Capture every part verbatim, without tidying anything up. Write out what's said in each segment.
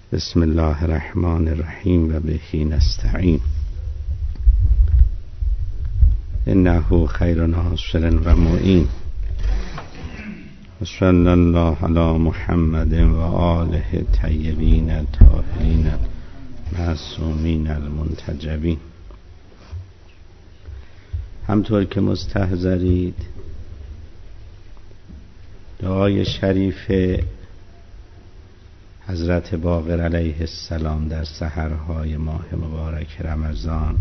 بسم الله الرحمن الرحیم و بهی نستعین. انه خیر ناصر و معین. صلی الله علی محمد و آله الطیبین الطاهرین المعصومین المنتجبین. همطور که مستحضرید دعای شریف حضرت باقر علیه السلام در سحرهای ماه مبارک رمضان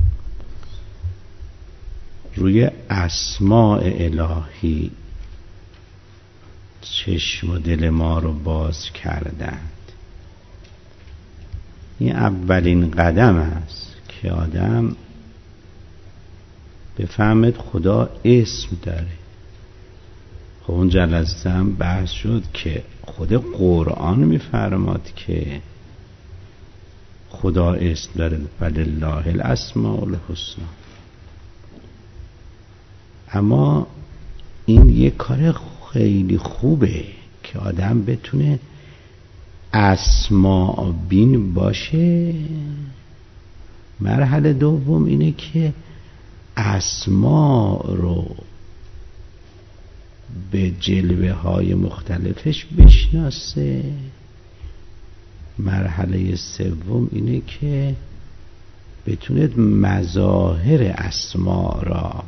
روی اسماء الهی چشم و دل ما رو باز کردند. این اولین قدم است که آدم بفهمد خدا اسم داره. خب اون جلسه هم بحث شد که خود قرآن میفرماد که خدا اسم داره، ولله الاسماء الحسنی. اما این یه کار خیلی خوبه که آدم بتونه اسماء بین باشه. مرحله دوم اینه که اسماء رو به جلوه های مختلفش بشناسه. مرحله سوم اینه که بتونه مظاهر اسماء را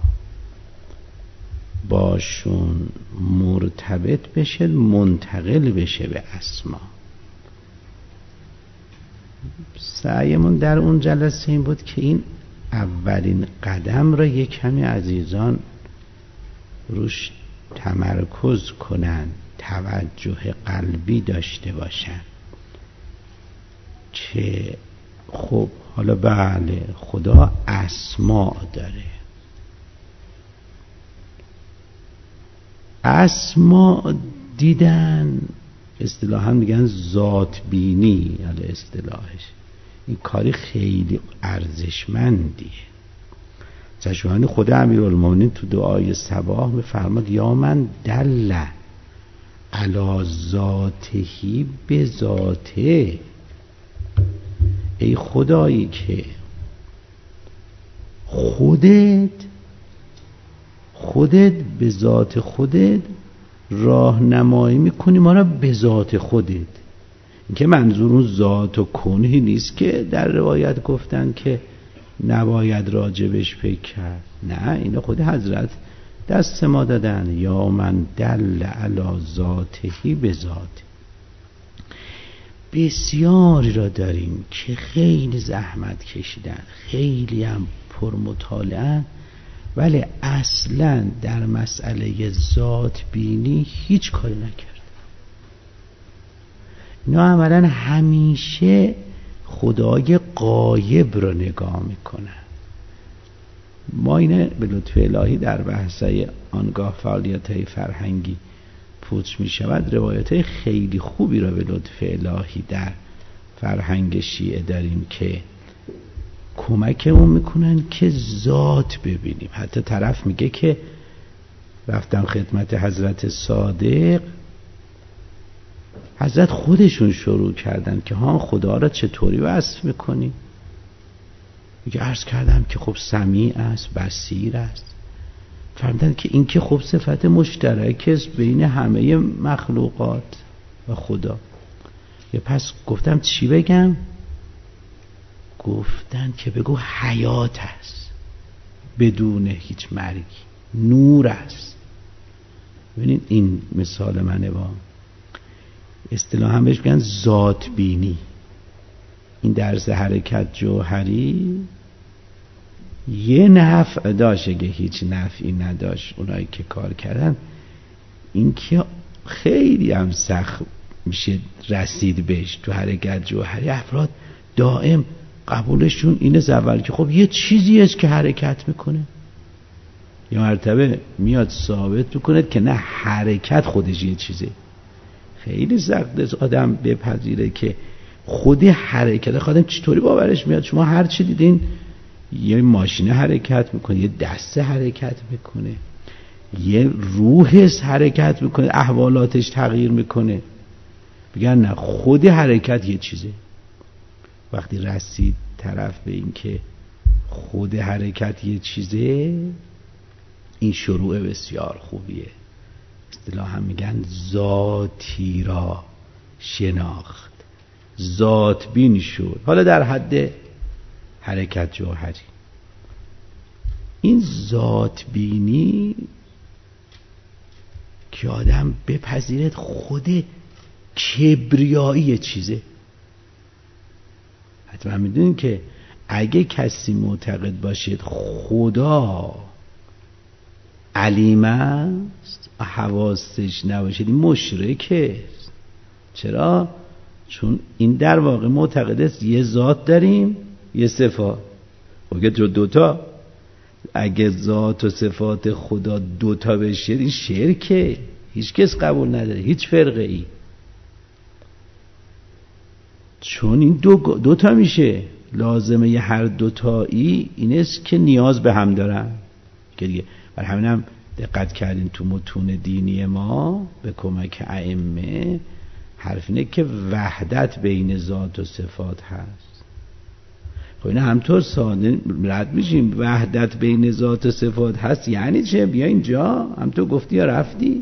باشون مرتبط بشه، منتقل بشه به اسماء. سعیمون در اون جلسه این بود که این اولین قدم را یک کمی عزیزان روش تمرکز کنن، توجه قلبی داشته باشن که خب حالا بله خدا اسماء داره. اسماء دیدن اصطلاحاً میگن ذات بینی، حالا اصطلاحش این کاری خیلی ارزشمندیه. چشمانی خود امیرالمومنین تو دعای صباح میفرماد یا من دل علی ذاته به ذاته. ای خدایی که خودت خودت به ذات خودت راهنمایی میکنی ما را به ذات خودت. این که منظور اون ذات و کنهی نیست که در روایت گفتن که نباید راجبش فکر کرد. نه، اینو خود حضرت دست ما دادن، یا من دل علی ذاته به ذات. بسیاری را داریم که خیلی زحمت کشیدن، خیلی هم پرمطالعه، ولی اصلا در مسئله ذات بینی هیچ کاری نکرد. اینا عملا همیشه خدای غایب رو نگاه میکنن. ما اینه به لطف الهی در بحثای آنگاه فعالیت‌های فرهنگی پوچ میشود، روایت‌های خیلی خوبی را به لطف الهی در فرهنگ شیعه داریم که کمکمون میکنن که ذات ببینیم. حتی طرف میگه که رفتم خدمت حضرت صادق، حضرت خودشون شروع کردن که ها خدا را چطوری وصف میکنی؟ میگه عرض کردم که خب سمیع است، بصیر است. فرمودن که این که خب صفت مشترک است بین همه مخلوقات و خدا. یا پس گفتم چی بگم؟ گفتن که بگو حیات است بدون هیچ مرگی، نور است. ببینید این مثال منه. با اصطلاح هم بهش میگن ذات بینی. این درس حرکت جوهری یه نفع داشت، اگه هیچ نفعی نداشت اونایی که کار کردن، این که خیلی هم سخت میشه رسید بهش. تو حرکت جوهری افراد دائم قبولشون اینه زول که خب یه چیزی است که حرکت میکنه. یا مرتبه میاد ثابت میکنه که نه، حرکت خودش یه چیزه. خیلی سخت است آدم بپذیره که خود حرکت خودم چطوری باورش میاد. شما هر چی دیدین، یه ماشین حرکت میکنه، یه دسته حرکت میکنه، یه روحش حرکت میکنه، احوالاتش تغییر میکنه. بگن نه، خود حرکت یه چیزه. وقتی رسید طرف به این که خود حرکت یه چیزه، این شروع بسیار خوبیه. اصطلاحاً میگن ذاتی را شناخت، ذات بین شد، حالا در حد حرکت جوهری. این ذات بینی که آدم بپذیرد خود کبریایی چیزه. حتما میدونین که اگه کسی معتقد باشید خدا علیم است، حواسش نباشید، این مشرکه. چرا؟ چون این در واقع معتقد است یه ذات داریم یه صفات. خب جو دوتا، اگه ذات و صفات خدا دوتا بشه این شرکه، هیچ کس قبول نداره، هیچ فرقه ای. چون این دو دوتا میشه، لازمه ی هر دوتایی این است که نیاز به هم دارن که دیگه. برای همین هم دقت کردین تو متون دینی ما به کمک ائمه حرف اینه که وحدت بین ذات و صفات هست. خب این همطور ساده رد میشیم، وحدت بین ذات و صفات هست یعنی چه؟ بیا اینجا هم تو گفتی یا رفتی.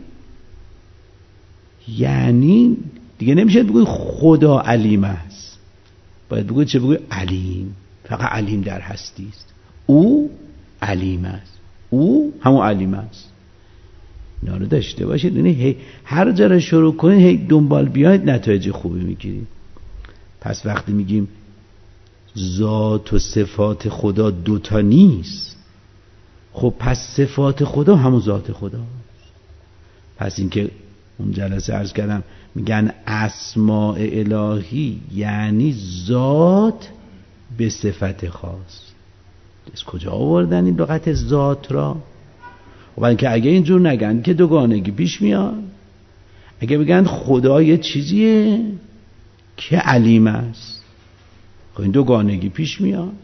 یعنی دیگه نمیشه بگوی خدا علیم است، باید بگوی چه؟ بگوی علیم. فقط علیم در هستی است، او علیم است، او همون علیم است. اینا رو داشته باشید. یعنی هر جا رو شروع کنید هی دنبال بیاید نتایج خوبی میگیرید. پس وقتی میگیم ذات و صفات خدا دوتا نیست، خب پس صفات خدا همون ذات خدا. پس اینکه اون جلسه عرض کردم میگن اسماء الهی یعنی ذات به صفت خاص. از کجا آوردن این لغت ذات را؟ و اینکه اگه اینجور نگن که دوگانگی پیش میاد. اگه بگن خدا یه چیزیه که علیم است، خب این دوگانگی پیش میاد.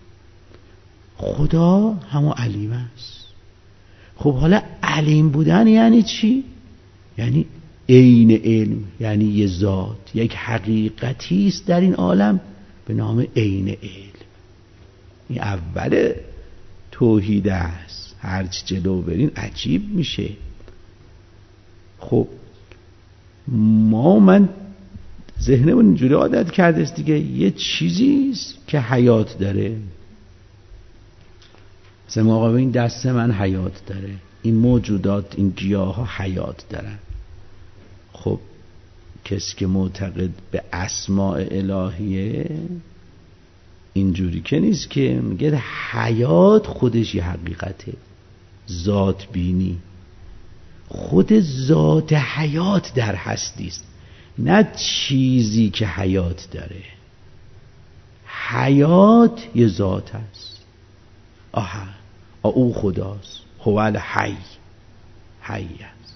خدا همون علیم است. خب حالا علیم بودن یعنی چی؟ یعنی عین علم، یعنی یه ذات، یک حقیقتی است در این عالم به نام عین علم. این اول توحید است. هرچی جلو برین عجیب میشه. خب ما من ذهنمون اینجوری عادت کرده است دیگه، یه چیزی است که حیات داره. مثلا آقا این دست من حیات داره، این موجودات، این گیاه ها حیات دارن. خب کسی که معتقد به اسماء الهیه اینجوری که نیست، که میگه حیات خودش یه حقیقته، ذات بینی. خود ذات حیات در هستی است، نه چیزی که حیات داره. حیات یه ذات است. آها آه او خداست، هو الحی، حی است.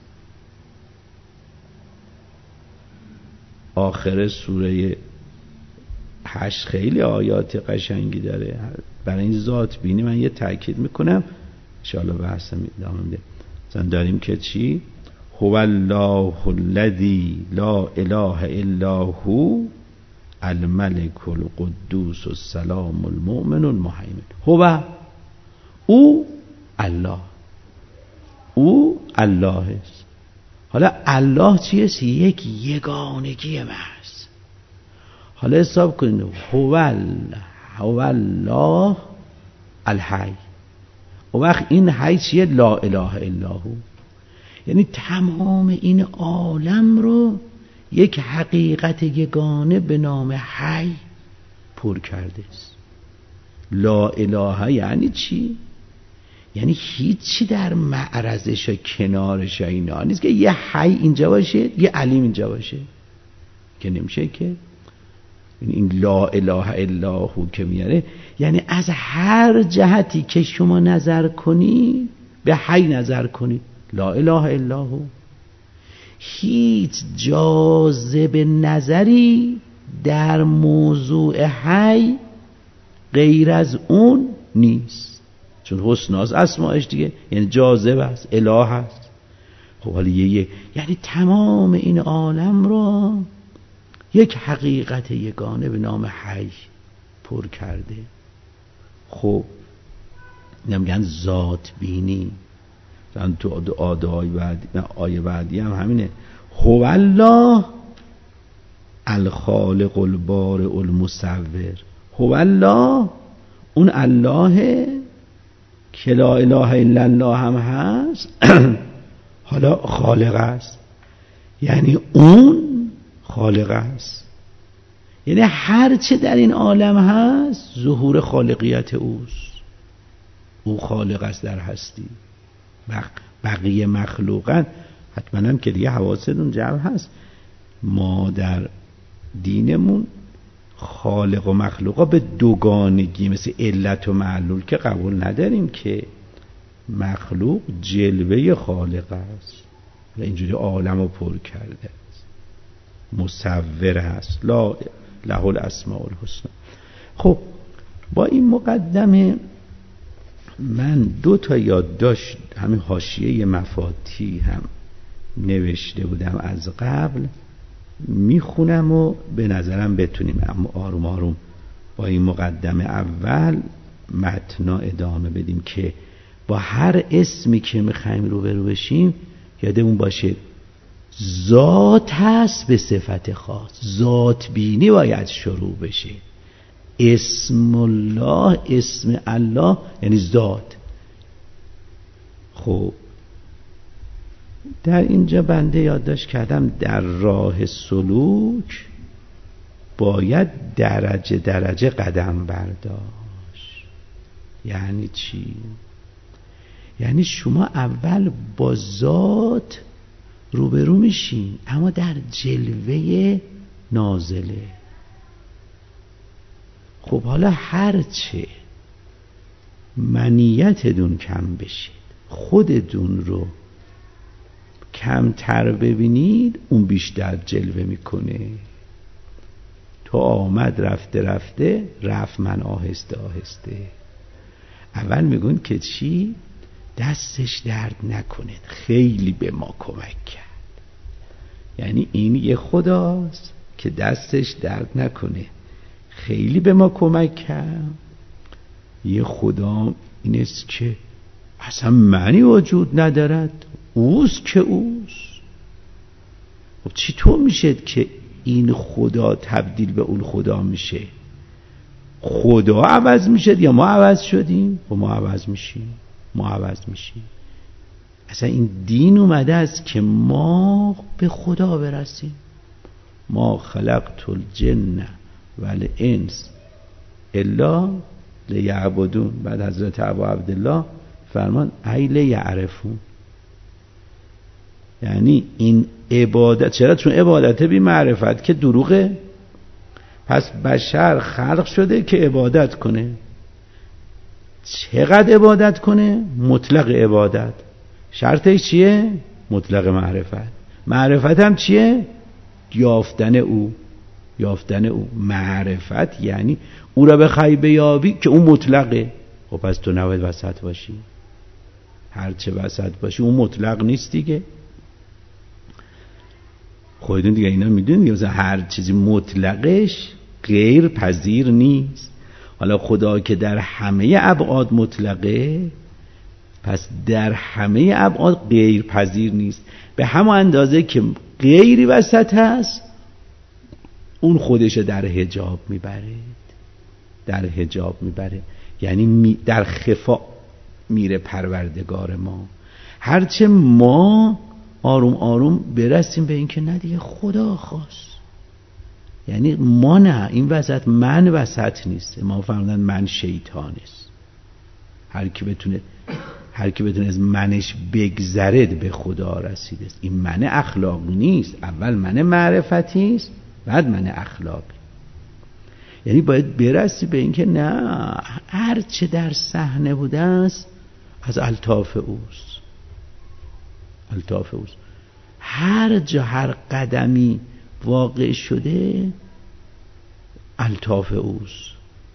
آخر سوره هشت خیلی آیات قشنگی داره برای این ذات بینی. من یه تأکید میکنم ان شاء الله بحثم ادامه میده. مثلا داریم که چی؟ هو الله الذی لا اله الا هو الملك القدوس السلام المؤمن المهیمن. هو او الله، او الله است. حالا الله چیه؟ یک یگانگی محض. حالا حساب کنید هو هو الله الحی. و وقت این حی چیه؟ لا اله الا هو. یعنی تمام این عالم رو یک حقیقت یگانه به نام حی پر کرده است. لا اله یعنی چی؟ یعنی هیچی در معرضش و کنارش اینا نیست که یه حی اینجا باشه یه علیم اینجا باشه، که نمیشه. که این لا اله الا هو که میاره یعنی از هر جهتی که شما نظر کنید به حی نظر کنید، لا اله الا هو. هیچ جاذب نظری در موضوع حی غیر از اون نیست، چون حسن از اسماءش دیگه، یعنی جاذب است، اله است. خب حالا یه یعنی تمام این عالم را یک حقیقت یگانه به نام حی پر کرده. خب نمیگن ذات بینی، مثلا تو آدای بعدی آیه بعدی هم همینه، هو الله الخالق البارئ المصور. هو الله، اون الله که لا اله الا الله هم هست حالا خالق است، یعنی اون خالق است، یعنی هر چه در این عالم هست ظهور خالقیت اوست. او خالق است در هستی. بقیه مخلوقات حتما هم که دیگه حواستون جمع هست، ما در دینمون خالق و مخلوقا به دوگانگی مثل علت و معلول که قبول نداریم، که مخلوق جلوه خالق است و اینجوری عالم رو پر کرده است، مصور است، لا له الاسماء الحسنی. خب با این مقدمه من دو تا یادداشت همین حاشیه مفاتی هم نوشته بودم از قبل، میخونم و به نظرم بتونیم اما آروم آروم با این مقدمه اول متنا ادامه بدیم که با هر اسمی که میخوایم روبرو بشیم یادمون باشه ذات هست به صفت خاص، ذات بینی باید شروع بشه. اسم الله، اسم الله یعنی ذات. خب در اینجا بنده یادداشت کردم در راه سلوک باید درجه درجه قدم برداشت. یعنی چی؟ یعنی شما اول با ذات روبرو میشین اما در جلوه نازله. خب حالا هرچه منیتتون کم بشه، خودتون رو کمتر ببینید، اون بیشتر جلوه میکنه. تو آمد رفته رفته رفت من آهسته آهسته. اول میگون که چی؟ دستش درد نکنه، خیلی به ما کمک کرد. یعنی این یه خداست که دستش درد نکنه، خیلی به ما کمک کرد. یه خدا اینست که اصلا معنی وجود ندارد، اوست که اوست. خب چطور میشه که این خدا تبدیل به اون خدا میشه؟ خدا عوض میشه یا ما عوض شدیم؟ خب ما عوض میشیم، ما عوض میشیم. اصلا این دین اومده است که ما به خدا برسیم. ما خلقت الجن والانس الا لیعبدون. بعد حضرت ابو عبدالله فرمان ای لیعرفون. یعنی این عبادت، چرا؟ چون عبادت بی معرفت که دروغه. پس بشر خلق شده که عبادت کنه. چقدر عبادت کنه؟ مطلق عبادت. شرطش چیه؟ مطلق معرفت. معرفت هم چیه؟ یافتن او. یافتن او. معرفت یعنی او را بخوای بیابی که اون مطلقه. خب پس تو نباید وسط باشی. هرچه وسط باشی اون مطلق نیست دیگه. خودتون دیگه اینا میدونید دیگه، مثلا هر چیزی مطلقش غیر پذیر نیست. حالا خدا که در همه ابعاد مطلقه، پس در همه ابعاد غیر پذیر نیست. به همون اندازه که غیری وسط هست، اون خودش در حجاب میبره. در حجاب میبره یعنی می در خفا میره پروردگار ما. هرچه ما آروم آروم برسیم به این که نه دیگه خدا خواست، یعنی ما نه، این وسط من وسط نیست. ما فرمودن من شیطان است. هر کی بتونه هر کی بتونه از منش بگذرد به خدا رسیده است. این من اخلاقی نیست، اول من معرفتی است بعد من اخلاقی. یعنی باید برسی به این که نه، هر چه در صحنه بوده است از الطاف اوست. الطاف اوست. هر جا هر قدمی واقع شده الطاف اوست.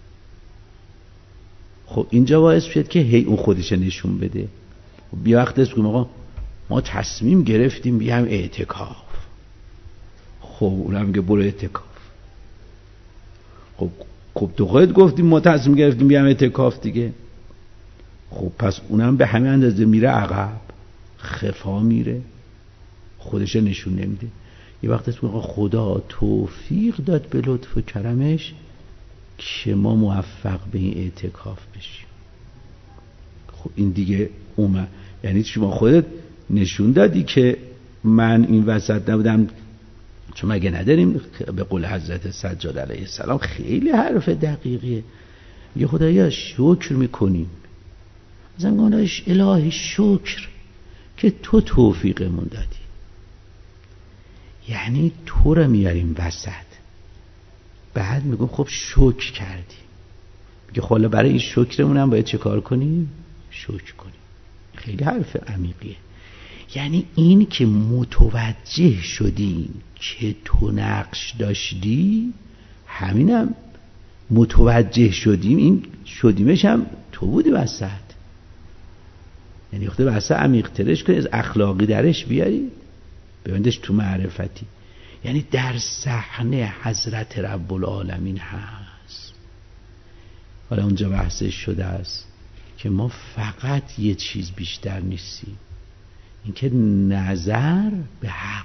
خب اینجا باعث شد که هی اون خودش نشون بده. بیا وقت است که آقا ما تصمیم گرفتیم بیایم اعتکاف. خب اونم میگه برو اعتکاف. خب خب تو خودت گفتیم ما تصمیم گرفتیم بیام اعتکاف دیگه. خب پس اونم به همین اندازه میره عقب، خفا میره، خودش نشون نمیده. یه وقت اسم خدا توفیق داد به لطف و کرمش که ما موفق به این اعتکاف بشیم. خب این دیگه اومد، یعنی شما خودت نشون دادی که من این وسط نبودم. چون مگه نداریم به قول حضرت سجاد علیه السلام خیلی حرف دقیقیه، یه خدایا شکر میکنیم، ازم گناهش الهی شکر که تو توفیقمون دادی. یعنی تو رو میاریم وسط، بعد میگم خب شکر کردیم. میگه خب برای این شکرمون هم باید چه کار کنیم؟ شکر کنیم. خیلی حرف عمیقیه. یعنی این که متوجه شدیم که تو نقش داشتی، همینم متوجه شدیم، این شدیمش هم تو بودی وسط. یعنی وقتی وسط عمیق ترش کنی، از اخلاقی درش بیاری ببندش تو معرفتی. یعنی در صحنه حضرت رب العالمین هست. حالا اونجا بحثش شده است که ما فقط یه چیز بیشتر نیستیم، اینکه نظر به حق،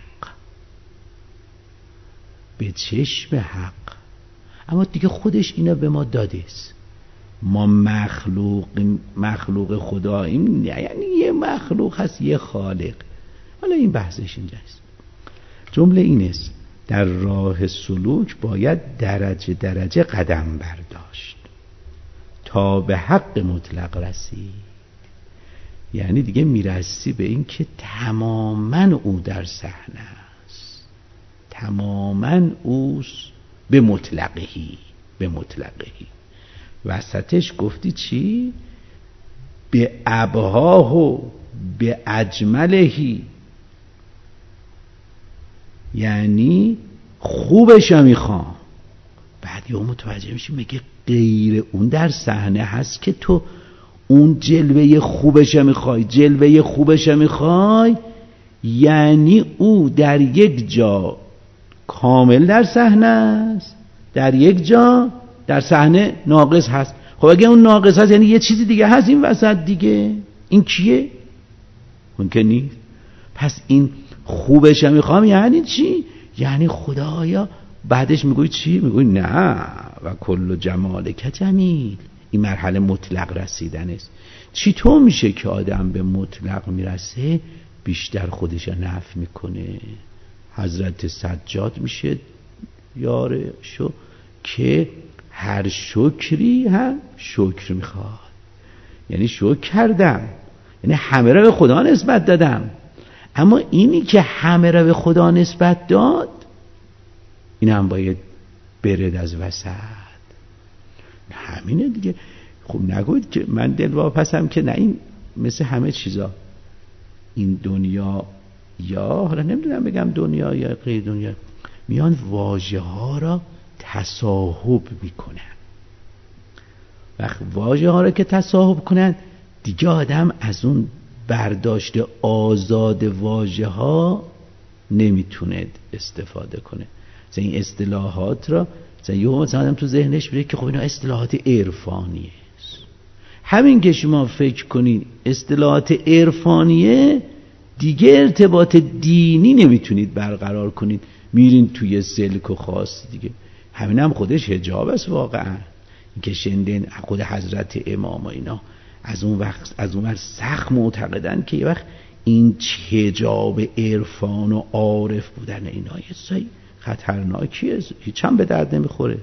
به چشم حق. اما دیگه خودش اینا به ما داده است. ما مخلوق مخلوق خداییم، یعنی یه مخلوق هست یه خالق. حالا این بحثش اینجاست. جمله این است در راه سلوک باید درجه درجه قدم برداشت تا به حق مطلق رسید. یعنی دیگه میرسی به این که تماما او در صحنه است، تماما اوست به مطلقهی، به مطلقهی. وسطش گفتی چی؟ به ابهاه و به اجملهی، یعنی خوبش رو میخوام. بعد یه متوجه میشی میگه غیر اون در صحنه هست که تو اون جلوه خوبش میخوای، جلوه خوبش میخوای، یعنی او در یک جا کامل در صحنه است، در یک جا در صحنه ناقص هست. خب اگه اون ناقص هست یعنی یه چیزی دیگه هست این وسط دیگه. این کیه؟ ممکن نیست. پس این خوبش میخوام یعنی چی؟ یعنی خدایا. بعدش میگوی چی؟ میگوی نه و کل جمالک جمیل. این مرحله مطلق رسیدن است. چطور میشه که آدم به مطلق میرسه؟ بیشتر خودش نفی میکنه. حضرت سجاد میشه یارشو که هر شکری هم شکر میخواد. یعنی شکر کردم، یعنی همه را به خدا نسبت دادم، اما اینی که همه را به خدا نسبت داد این هم باید برد از وسط. همینه دیگه. خب نگوید که من دلواپسم، که نه، این مثل همه چیزا این دنیا، یا حالا نمیدونم بگم دنیا یا غیر دنیا، میان واژه ها را تصاحب میکنن. وقت واژه ها را که تصاحب کنن دیگه آدم از اون برداشت آزاد واژه ها نمیتونه استفاده کنه. مثلا این اصطلاحات را مثلا یه مثلا آدم تو ذهنش میره که خب اینا اصطلاحات عرفانیه است. همین که شما فکر کنید اصطلاحات عرفانیه، دیگه ارتباط دینی نمیتونید برقرار کنید، میرین توی سلک و خاص دیگه. همین هم خودش حجاب است واقعا. این که شندین خود حضرت امام و اینا از اون وقت از اون وقت سخت معتقدن که یه وقت این حجاب عرفان و عارف بودن اینا یه سایی خطرناکیه، هیچ هم به درد نمیخوره.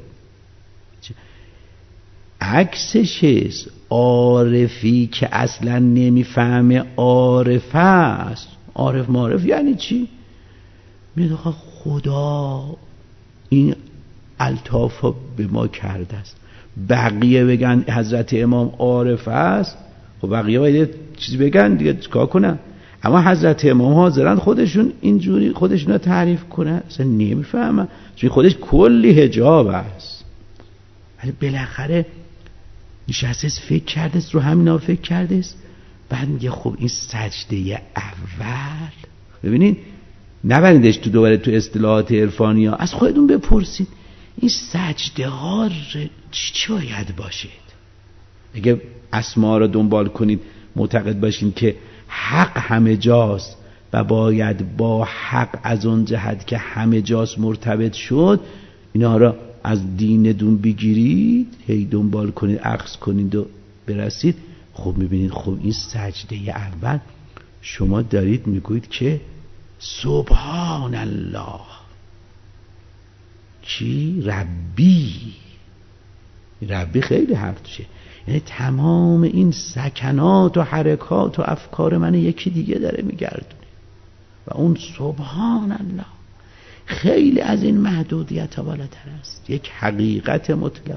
عکسش عارفی که اصلا نمیفهمه عارف است. عارف معرف یعنی چی؟ میگه خدا این الطاف به ما کرده است. بقیه بگن حضرت امام عارف است، خب بقیه باید چیزی بگن دیگه، چیکار کنن؟ اما حضرت امام حاضرن خودشون اینجوری خودشون رو تعریف کنن، اصلا نمیفهمن، چون خودش کلی حجاب است. ولی بالاخره نشسته فکر کرده است، رو همینا فکر کرده است. بعد میگه خب این سجده اول، ببینید نبریدش تو دوباره تو اصطلاحات عرفانی ها، از خودتون بپرسید این سجده ها چی باید باشد؟ اگه اسما رو دنبال کنید معتقد باشین که حق همه جاست و باید با حق از اون جهت که همه جاست مرتبط شد، اینا را از دین دون بگیرید، هی دنبال کنید، اخذ کنید و برسید. خب میبینید خب این سجده اول شما دارید میگوید که سبحان الله چی؟ ربی. ربی خیلی حرف توشه، یعنی تمام این سکنات و حرکات و افکار من یکی دیگه داره میگردونه و اون سبحان الله خیلی از این محدودیت ها بالاتر است، یک حقیقت مطلق.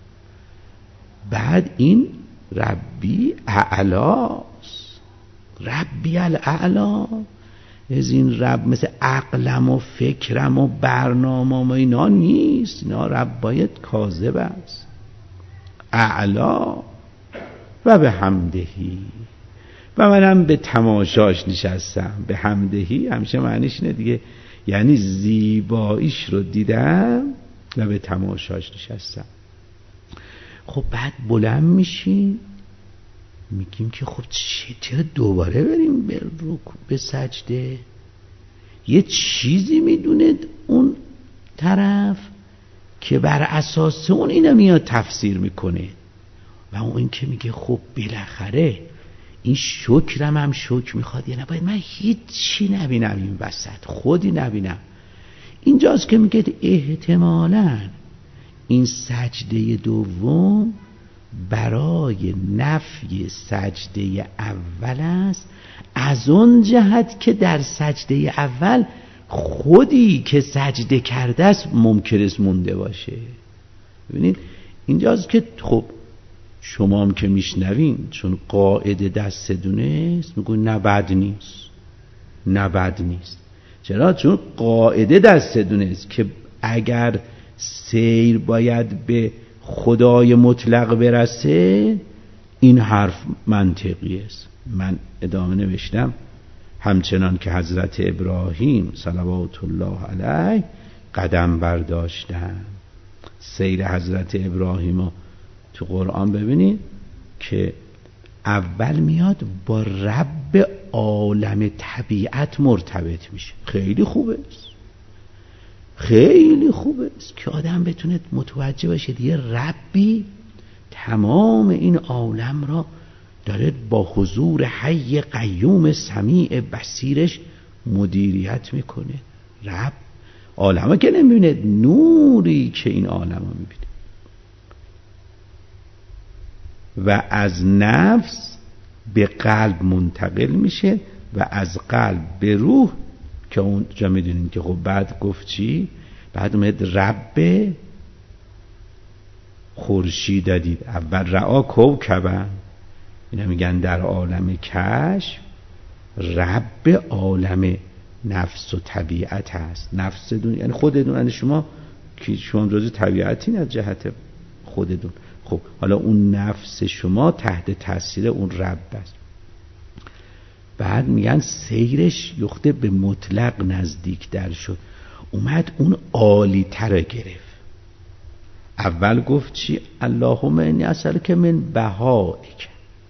بعد این ربی اعلاست، ربی الاعلا، از این رب مثل عقلم و فکرم و برنامه و اینا نیست، اینا رب باید کاذب است. اعلا و به حمدهی، و منم به تماشاش نشستم. به حمدهی همیشه معنیش اینه دیگه، یعنی زیباییش رو دیدم و به تماشاش نشستم. خب بعد بلند میشیم میگیم که خب چرا دوباره بریم به رکوع به سجده؟ یه چیزی میدونه اون طرف که بر اساس اون اینو میاد تفسیر میکنه و اون این که میگه خب بالاخره این شکرم هم شکر میخواد، یعنی باید من هیچی نبینم این وسط، خودی نبینم. اینجاست که میگه احتمالاً این سجده دوم برای نفی سجده اول است، از اون جهت که در سجده اول خودی که سجده کرده است ممکن است مونده باشه. ببینید اینجاست که خب شما هم که میشنوین چون قاعده دست دونه است میگون نه بد نیست، نه بد نیست. چرا؟ چون قاعده دست دونه است که اگر سیر باید به خدای مطلق برسه این حرف منطقی است. من ادامه نوشتم همچنان که حضرت ابراهیم صلوات الله علیه قدم برداشتن. سیر حضرت ابراهیم رو تو قرآن ببینید که اول میاد با رب عالم طبیعت مرتبط میشه. خیلی خوبه است، خیلی خوبه است که آدم بتونه متوجه باشه یه ربی تمام این عالم را داره با حضور حی قیوم سمیع بصیرش مدیریت میکنه. رب عالمه که نمیبینه، نوری که این عالمه میبینه. و از نفس به قلب منتقل میشه و از قلب به روح، که اون جا میدونین که خب بعد گفت چی؟ بعد اومد رب خورشید دادید. اول رعا کوکبن، اینا میگن در عالم کشف رب عالم نفس و طبیعت هست. نفس دون یعنی خودتون، یعنی شما که شما جزء طبیعتین از جهت خودتون. خب حالا اون نفس شما تحت تاثیر اون رب است. بعد میگن سیرش یخته به مطلق نزدیک در شد، اومد اون عالی تر گرفت. اول گفت چی؟ اللهم انی اسألک من بهائک،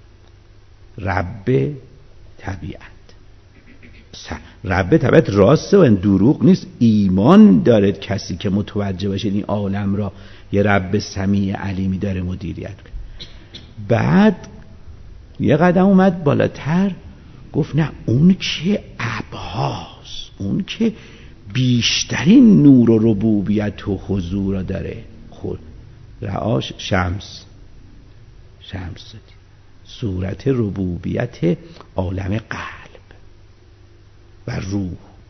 رب طبیعت. رب طبیعت راسته و این دروغ نیست، ایمان دارد کسی که متوجه باشه این عالم را یه رب سمیع علیمی داره مدیریت کنه. بعد یه قدم اومد بالاتر گفت نه اون که ابهاست، اون که بیشترین نور و ربوبیت و حضور را داره. خود رعاش شمس، شمس دید صورت ربوبیت عالم قلب و روح.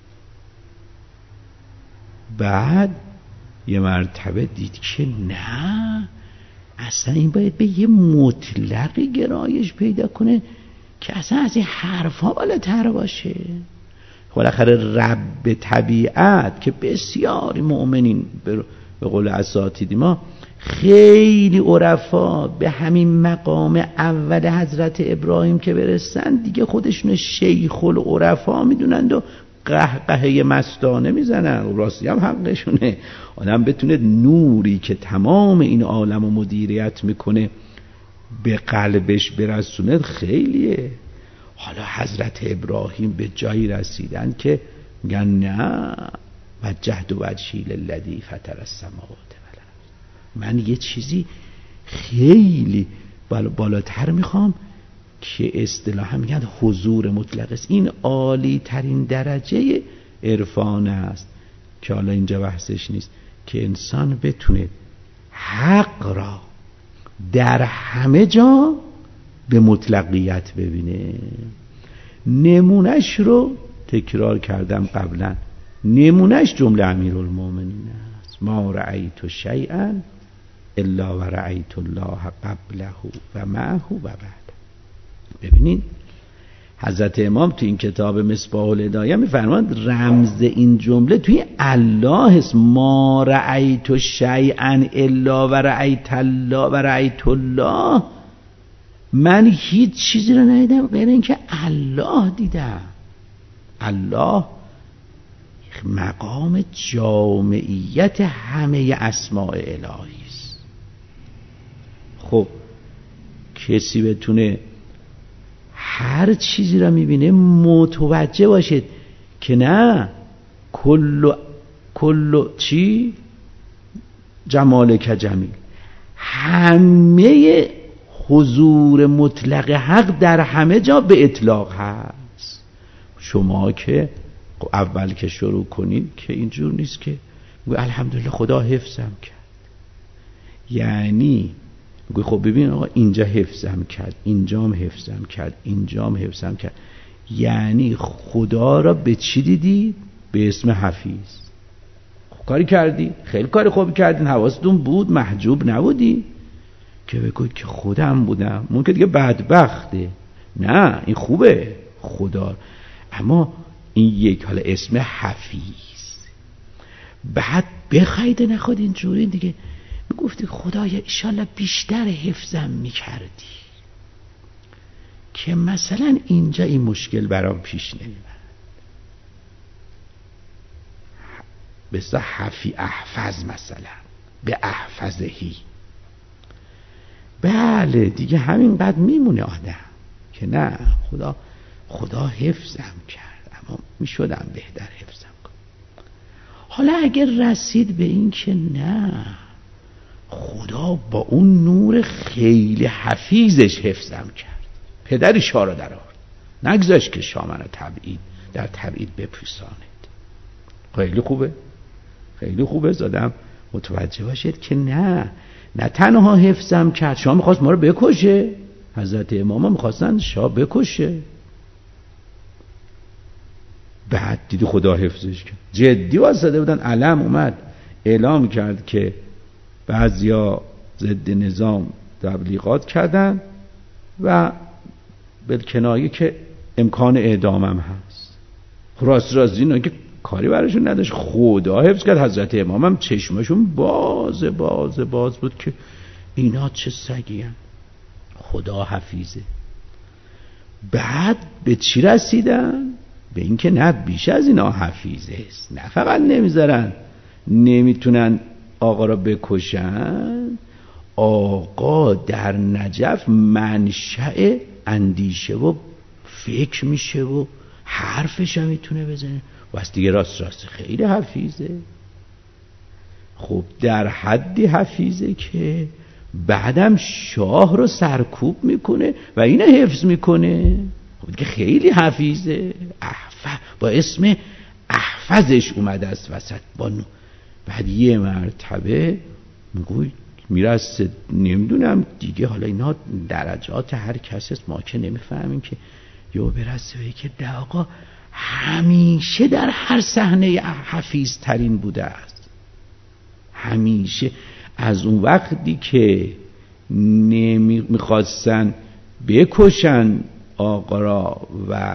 بعد یه مرتبه دید که نه اصلا این باید به یه مطلقی گرایش پیدا کنه که اصلا از این حرفا بالاتر باشه. بالاخره رب طبیعت که بسیاری مؤمنین به قول اساتید ما خیلی عرفا به همین مقام اول حضرت ابراهیم که برسن دیگه خودشون شیخ العرفا میدونند و قهقهه مستانه میزنن. راستی هم حقشونه. آدم بتونه نوری که تمام این عالم رو مدیریت میکنه به قلبش برسونه خیلیه. حالا حضرت ابراهیم به جایی رسیدن که میگن نه وجهت وجهی للذی فطر السماوات والارض، من یه چیزی خیلی بالاتر میخوام که اصطلاحا میگن حضور مطلق است. این عالی ترین درجه عرفان است که حالا اینجا بحثش نیست، که انسان بتونه حق را در همه جا به مطلقیت ببینه. نمونش رو تکرار کردم قبلا، نمونش جمله امیرالمومنین است: ما رأیت شیئا الا و رأیت الله قبله و معه و بعد. ببینید حضرت امام تو این کتاب مصباح الهدایه میفرماند رمز این جمله توی الله است: ما رأیت شیئا الا و رأیت الله و رأیت الله، من هیچ چیزی رو ندیدم غیر اینکه الله دیدم. الله مقام جامعیت همه اسماء الهی است. خب کسی بتونه هر چیزی را میبینه متوجه باشید که نه کل کل چی جمالک جمیل، همه حضور مطلق حق در همه جا به اطلاق هست. شما که اول که شروع کنید که اینجور نیست که الحمدلله خدا حفظم کرد، یعنی میگه خب ببین آقا اینجا حفظم کرد، اینجام حفظم کرد، اینجام حفظم کرد، یعنی خدا را به چی دیدی؟ به اسم حفیظ. خب کاری کردی؟ خیلی کاری خوبی کردین، حواستون بود، محجوب نبودی که بگوید که خودم بودم. ممکن دیگه بدبخته، نه این خوبه خدا، اما این یک حالا اسم حفیظ. بعد بخواید نخواد اینجوری دیگه میگفتی خدایا ایشالله بیشتر حفظم میکردی که مثلا اینجا این مشکل برام پیش نمیاد. بسا حفی احفظ مثلا به احفظهی، بله دیگه همینقدر میمونه آدم که نه خدا خدا حفظم کرد، اما میشدم بهتر حفظم کنم. حالا اگر رسید به این که نه خدا با اون نور خیلی حفیظش حفظم کرد، پدر شاه را در آورد، نگذاشت که شاه منو تبعید در تبعید بپوساند. خیلی خوبه، خیلی خوبه زادم متوجه باشید که نه نه تنها حفظم کرد، شاه میخواست ما رو بکشه، حضرت امام ها میخواستن شاه بکشه، بعد دیدی خدا حفظش کرد. جدی واسطه بودن، علم اومد اعلام کرد که بعضیا ضد نظام تبلیغات کردن و بالکنایه که امکان اعدامم هست. راست راست اینا که کاری براشون نداشت، خدا حفظ کرد. حضرت امام هم چشمشون باز باز باز بود که اینا چه سگی هم، خدا حفیظه. بعد به چی رسیدن؟ به این که نه بیش از اینا حفیظه است، نه فقط نمیذارن نمیتونن آقا را بکشن، آقا در نجف منشأ اندیشه و فکر میشه و حرفش هم میتونه بزنه و از دیگه راست راست خیلی حفیظه. خب در حدی حفیظه که بعدم شاه رو سرکوب میکنه و اینو حفظ میکنه. خب دیگه خیلی حفیظه، احفظ با اسم احفظش اومده است وسط با نو. بعد یه مرتبه میگوی میرسه، نمیدونم دیگه حالا اینا درجات هر کس است، ما که نمیفهمیم که یا برسه به که ده آقا همیشه در هر صحنه حفیظ ترین بوده است. همیشه از اون وقتی که نمیخواستن بکشن آقا را و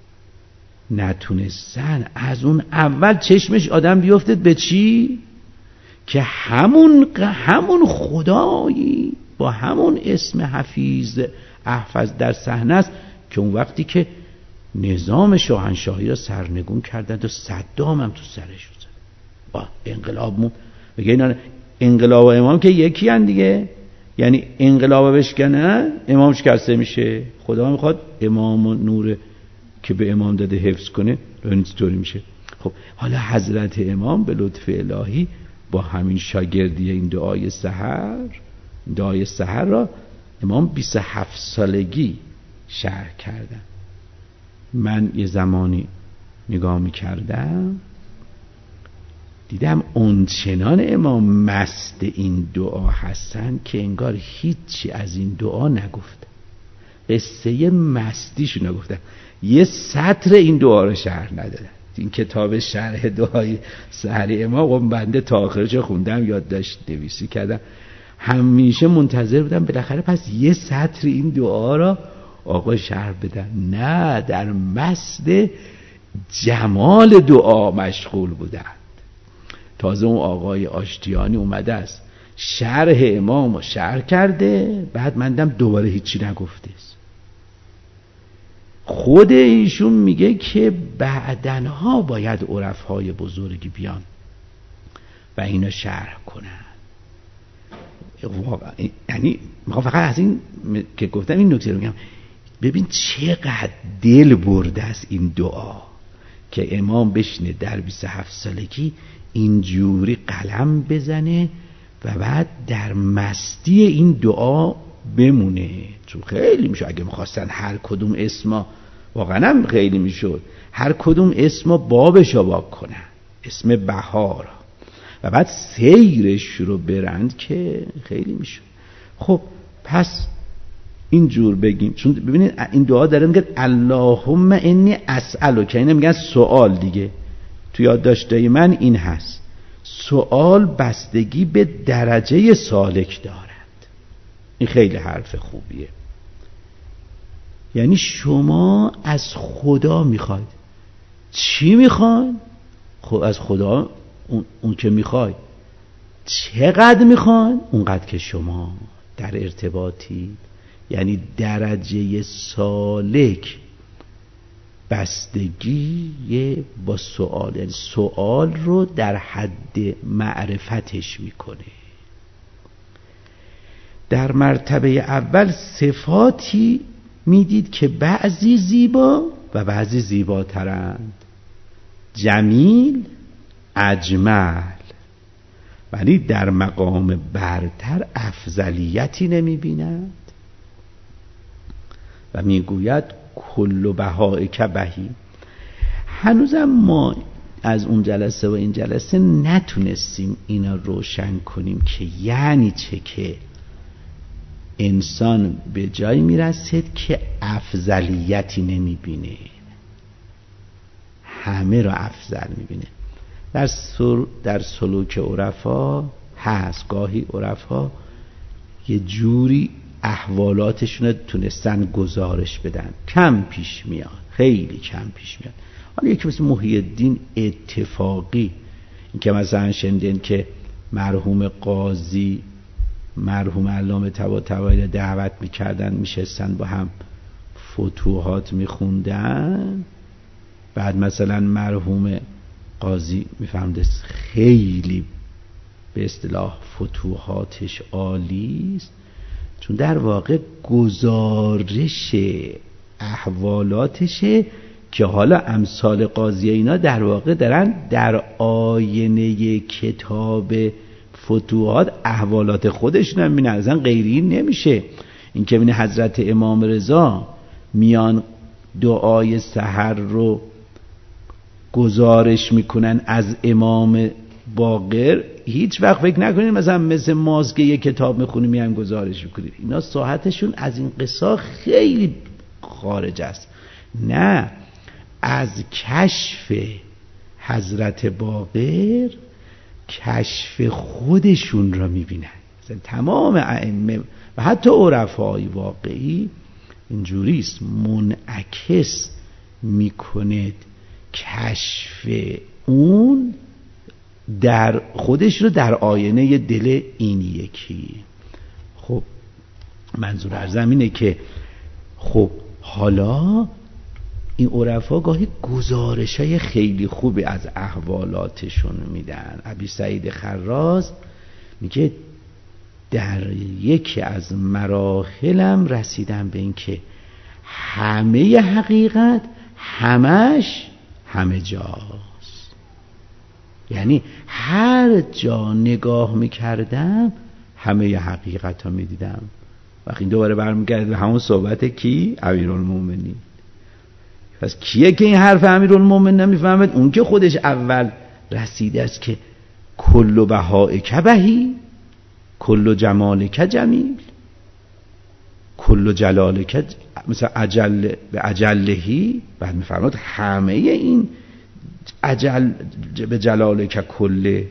نتونستن، از اون اول چشمش آدم بیفتد به چی؟ که همون همون خدایی با همون اسم حفیظ احفظ در صحنه است که اون وقتی که نظام شاهنشاهی را سرنگون کردند و صدام هم تو سرش زد. با انقلاب مون بگه اینا انقلاب و امام که یکی هن دیگه، یعنی انقلاب بشکنه امام شکسته میشه. خدا میخواد امام و نور که به امام داده حفظ کنه، این چطوری میشه؟ خب حالا حضرت امام به لطف الهی با همین شاگردی این دعای سحر، دعای سحر را امام بیست و هفت سالگی شرح کردن. من یه زمانی نگاه میکردم دیدم اونچنان امام مست این دعا هستن که انگار هیچی از این دعا نگفته، قصه مستیشو نگفتن، یه سطر این دعا رو شرح ندادن. این کتاب شرح دعای سحر امام قم بنده تا آخرش خوندم، یادداشت نویسی کردم، همیشه منتظر بودم بالاخره پس یه سطر این دعا را آقا شرح بدن. نه، در مست جمال دعا مشغول بودن. تازه اون آقای آشتیانی اومده است شرح امام رو شرح کرده، بعد مندم دوباره هیچی نگفته است. خود ایشون میگه که بعدنها باید عرفای بزرگی بیان و اینو شرح کنن. یعنی میخوام فقط از این که گفتم این نکته رو میگم، ببین چقدر دل برده است این دعا که امام بشینه در بیست و هفت سالگی اینجوری قلم بزنه و بعد در مستی این دعا بمونه. چون خیلی میشه اگه میخواستن هر کدوم اسما، واقعا هم خیلی میشد هر کدوم اسما بابشو باق کنن، اسم بهار و بعد سیرش رو برند که خیلی میشد. خب پس اینجور بگیم، چون ببینید این دعا داره میگه اللهم انی اسالک، که اینه میگن سوال دیگه. تو یادداشتای من این هست، سوال بستگی به درجه سالک دارد. این خیلی حرف خوبیه. یعنی شما از خدا میخواید چی میخواید؟ خب از خدا اون, اون که میخواید چقدر میخواید؟ اونقدر که شما در ارتباطی. یعنی درجه سالک بستگی با سوال، یعنی سوال رو در حد معرفتش میکنه. در مرتبه اول صفاتی میدید که بعضی زیبا و بعضی زیباترند، جمیل، اجمل، ولی در مقام برتر افضلیتی نمیبیند و میگوید کل بهائک بهی. هنوزم ما از اون جلسه و این جلسه نتونستیم اینا روشن کنیم که یعنی چه که انسان به جایی میرسید که افضلیتی نمیبینه، همه را افضل میبینه. در سر در سلوک عرفا هست گاهی عرفا یه جوری احوالاتشون رو تونستن گزارش بدن، کم پیش میاد، خیلی کم پیش میاد. حالا یکی مثل محی الدین اتفاقی، این که مثلا شنیدین که مرحوم قاضی مرحوم علامه طباطبایی دعوت میکردن، میشستن با هم فتوحات میخوندن، بعد مثلا مرحوم قاضی میفهمده خیلی به اصطلاح فتوحاتش عالی است، چون در واقع گزارش احوالاتشه که حالا امثال قاضی اینا در واقع دارن در آینه کتاب فتوحات احوالات خودشون هم می‌بینن، اصلا غیری نمیشه. این که ببین حضرت امام رضا میان دعای سحر رو گزارش میکنن از امام باقر، هیچ وقت فکر نکنید مثلا مثل ماست که یه کتاب میخونی میان گزارش میکنید. اینا ساحتشون از این قصه خیلی خارج است. نه، از کشف حضرت باقر کشف خودشون را میبینن. مثلا تمام ائمه و حتی عرفای واقعی اینجوریست، منعکس میکنه کشف اون در خودش رو در آینه دل این یکی. خب منظور از اینه که خب حالا این عرفا گاهی گزارشای خیلی خوبی از احوالاتشون میدن. ابی سعید خراز میگه در یکی از مراحلم رسیدم به این که همه حقیقت همش همه جاست. یعنی هر جا نگاه میکردم همه حقیقت ها میدیدم. وقتی این دوباره برمیگرد به همون صحبت کی؟ امیرالمومنین. پس کیه که این حرف امیرالمومنین نمیفهمد؟ اون که خودش اول رسیده است که کل بهائک بهی، کل جمالک جمیل، کل جلالک مثلا اجل به اجلهی. بعد میفرماد همه این اجل به جلالک کله.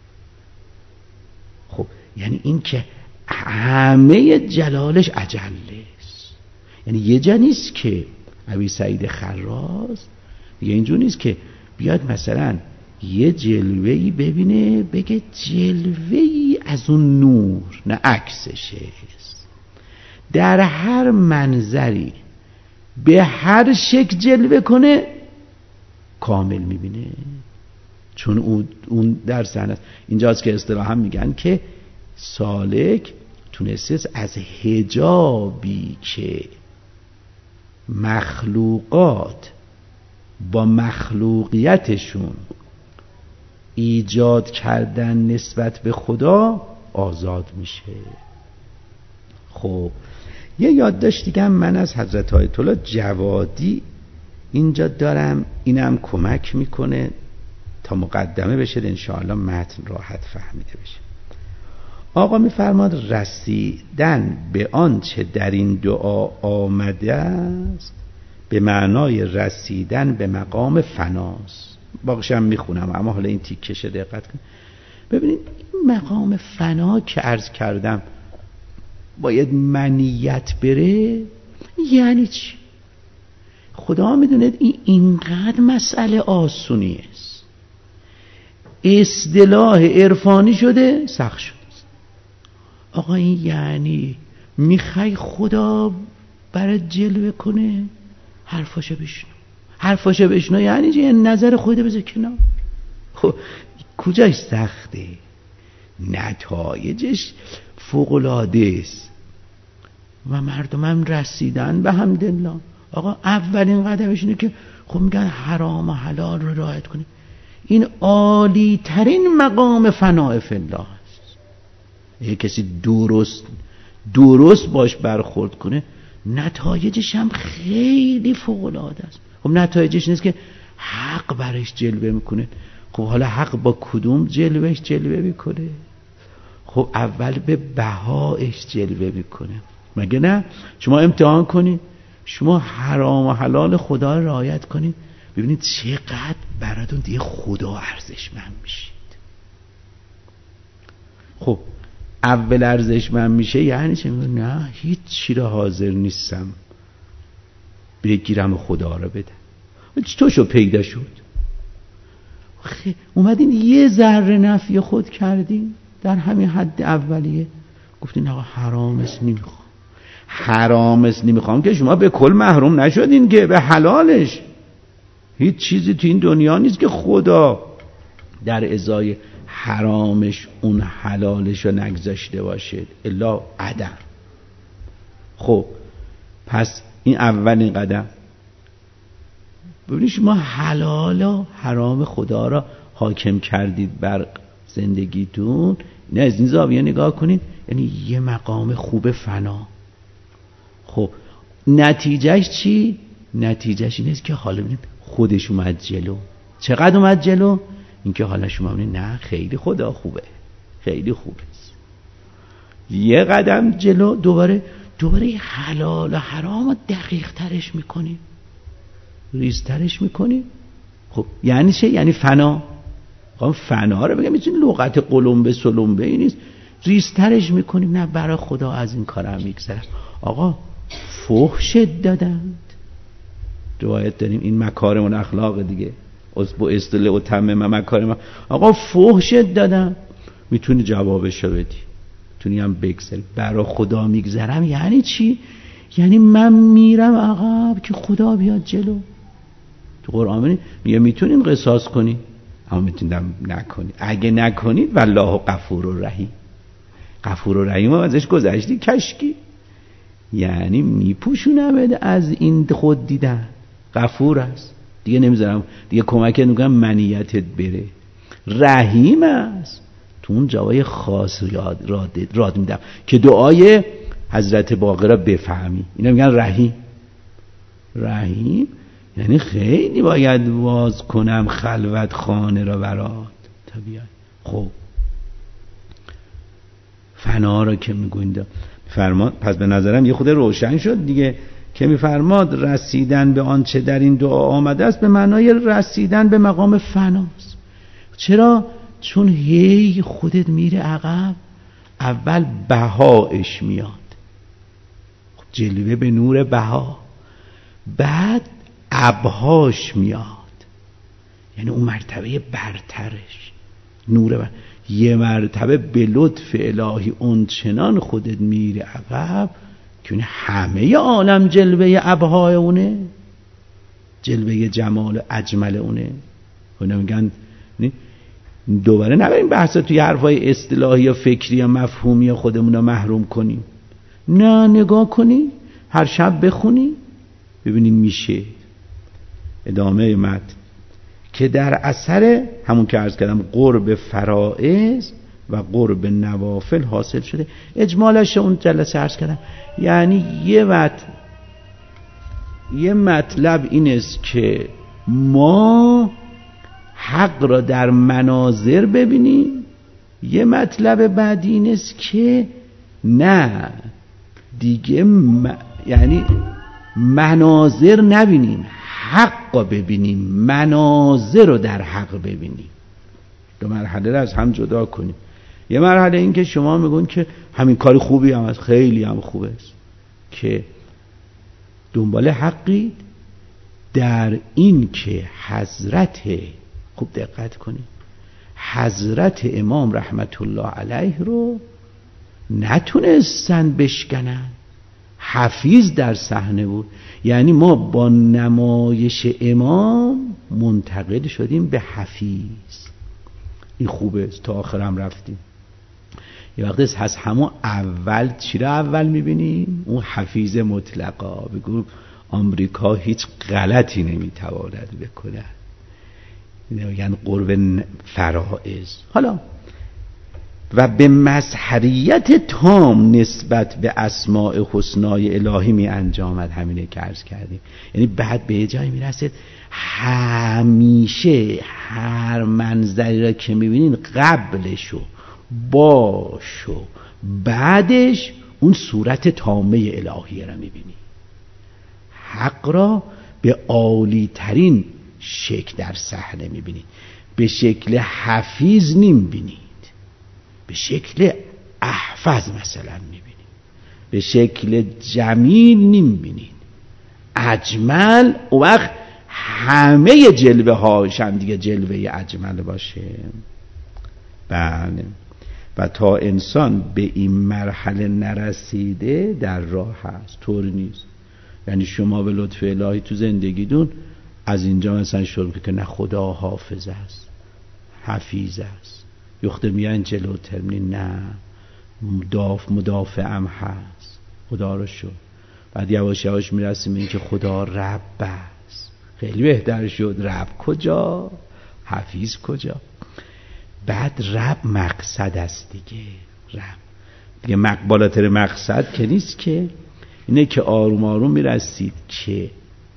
خب یعنی این که همه جلالش اجله است. یعنی یه جا نیست که ابی سعید خراز دیگه اینجور نیست که بیاد مثلا یه جلوه‌ای ببینه بگه جلوه‌ای از اون نور، نه عکسشه. در هر منظری به هر شکل جلوه کنه کامل میبینه، چون اون در صحنه است. اینجاست که اصطلاحا میگن که سالک تونسته از حجابی که مخلوقات با مخلوقیتشون ایجاد کردن نسبت به خدا آزاد میشه. خب یه یادداشت دیگه من از حضرت آیت الله جوادی اینجا دارم، اینم کمک میکنه تا مقدمه بشه انشاءالله متن راحت فهمیده بشه. آقا میفرماد رسیدن به آنچه در این دعا آمده است به معنای رسیدن به مقام فناست. باقیشم میخونم اما حالا این تیکشه دقت کن. ببینید این مقام فنا که عرض کردم باید منیت بره، یعنی چی؟ خدا میدونه این اینقدر مسئله آسونی است، اصطلاح عرفانی شده سخت شده. آقا این یعنی میخوای خدا برات جلوه کنه حرفاشو بشنو، حرفاشو بشنو یعنی چی؟ نظر خودت بذار کنار. خب کجاش سخته؟ نتایجش فوق‌العاده است و مردمم رسیدن به حمدالله. آقا اولین قدمش اینه که خب میگن حرام و حلال رو رعایت کنی. این عالی ترین مقام فناء فی الله است. یه کسی درست درست باش برخورد کنه نتایجش هم خیلی فوق‌العاده است. خب نتایجش نیست که حق برش جلوه میکنه. خب حالا حق با کدوم جلوهش جلوه میکنه؟ خب اول به بهایش جلوه میکنه. مگه نه؟ شما امتحان کنید، شما حرام و حلال خدا رو رعایت کنید، ببینید چقدر براتون دیگه خدا ارزشمند میشید. خب اول ارزشمند میشه یعنی چه؟ نه هیچ چی رو حاضر نیستم بگیرم و خدا رو بدم. تو شو پیدا شد خیلی اومدین یه ذره نفی خود کردین در همین حد اولیه، گفتین آقا حرامش نمیخوام، حرامش نمیخوام که شما به کل محروم نشدین که به حلالش. هیچ چیزی تو این دنیا نیست که خدا در ازای حرامش اون حلالش رو نگذاشته باشه الا عدم. خب پس این اولین قدم. ببینید شما حلال و حرام خدا را حاکم کردید بر زندگیتون، نه از این زاویه نگاه کنید یعنی یه مقام خوب فنا. خب نتیجهش چی؟ نتیجهش این است که حالا ببینید خودش اومد جلو. چقدر اومد جلو؟ اینکه حالا شما ببینید نه خیلی خدا خوبه، خیلی خوبه. یه قدم جلو دوباره دوباره حلال و حرام رو دقیق ترش میکنی، ریزترش میکنی. خب یعنی چه؟ یعنی فنا. خب فنا رو بگم میتونی لغت قلمبه سلمبه ای نیست، ریزترش میکنی. نه برای خدا از این کارم میگذرم. آقا فحشت دادند، روایت داریم این مکارم و اخلاق دیگه با اصطلاح و تمام مکارم. آقا فحشت دادم، میتونی جوابشو بدی، میتونی هم بگذری. برای خدا میگذرم یعنی چی؟ یعنی من میرم عقب که خدا بیاد جلو. تو قرآن میگه میتونین قصاص کنی اما میتونید نکنید. اگه نکنید والله غفور و رحیم. غفور و رحیم ازش گذشتی کشکی، یعنی میپوشونه از این خود دیدن. غفور است دیگه، نمیذارم دیگه کمکت میکنم منیتت بره. رحیم است، تو اون جوای خاص یاد راد, راد میدم که دعای حضرت باقر بفهمی. اینا میگن رحیم. رحیم یعنی خیلی باید واز کنم خلوت خانه را برات طبیعت. خب فنا را که میگویند فرمان، پس به نظرم یه خود روشن شد دیگه که میفرماد رسیدن به آنچه در این دعا آمده است به معنای رسیدن به مقام فناست. چرا؟ چون هی خودت میره عقب، اول بهایش میاد، خب جلوه به نور بها، بعد ابهاش میاد، یعنی اون مرتبه برترش نور بر. یه مرتبه به لطف الهی اون چنان خودت میره عقب که همه عالم جلوه ابهای اونه، جلوه جمال اجمل اونه. اونا میگن دوباره نبریم بحثا توی حرفای اصطلاحی یا فکری یا مفهومی یا خودمون رو محروم کنیم. نه، نگاه کنی هر شب بخونی ببینید میشه. ادامه متن که در اثر همون که عرض کردم قرب فرائض و قرب نوافل حاصل شده. اجمالش اون جلسه عرض کردم یعنی یه مت یه مطلب این است که ما حق را در مناظر ببینیم، یه مطلب بعدی این است که نه دیگه م... یعنی مناظر نبینیم، حق را ببینیم، مناظر رو در حق ببینیم. دو مرحله رو از هم جدا کنیم. یه مرحله این که شما میگون که همین کار خوبی هم هست، خیلی هم خوبه است که دنبال حقی در این که حضرت، خوب دقت کنید، حضرت امام رحمت الله علیه رو نتونستن بشکنن. حفیظ در صحنه بود، یعنی ما با نمایش امام منتقل شدیم به حفیظ. این خوبه، تا آخرم رفتیم. یه وقتی از همون اول چی را اول میبینیم؟ اون حفیظ مطلقا. بگو آمریکا هیچ غلطی نمیتواند بکنه، میگن قرب فرائض. حالا و به مظهریت تام نسبت به اسماء حسنای الهی می انجامد. همینه که عرض کردیم، یعنی بعد به جایی میرسید همیشه هر منظری را که میبینین قبلشو باشو بعدش اون صورت تامه الهی را میبینید. حق را به عالی ترین شکل در صحنه میبینید، به شکل حفیظ نمیبینید، به شکل احفظ مثلا میبینید، به شکل جمیل نمیبینید، اجمل. و وقت همه جلوه هاش هم دیگه جلوه اجمل باشه. بله. و تا انسان به این مرحله نرسیده در راه هست، طور نیست. یعنی شما به لطف الهی تو زندگیتون از اینجا مثلا شروع که نه خدا حافظ است، حفیظ است، یخته میان جلوتر می نه مدافع مدافعم هست، خدا رو شد. بعد یواش یواش میرسیم این که خدا رب است، خیلی بهتر شد. رب کجا؟ حفیظ کجا؟ بعد رب مقصد است دیگه. رب دیگه مقبالاتر مقصد که نیست که، اینه که آروم آروم میرسید که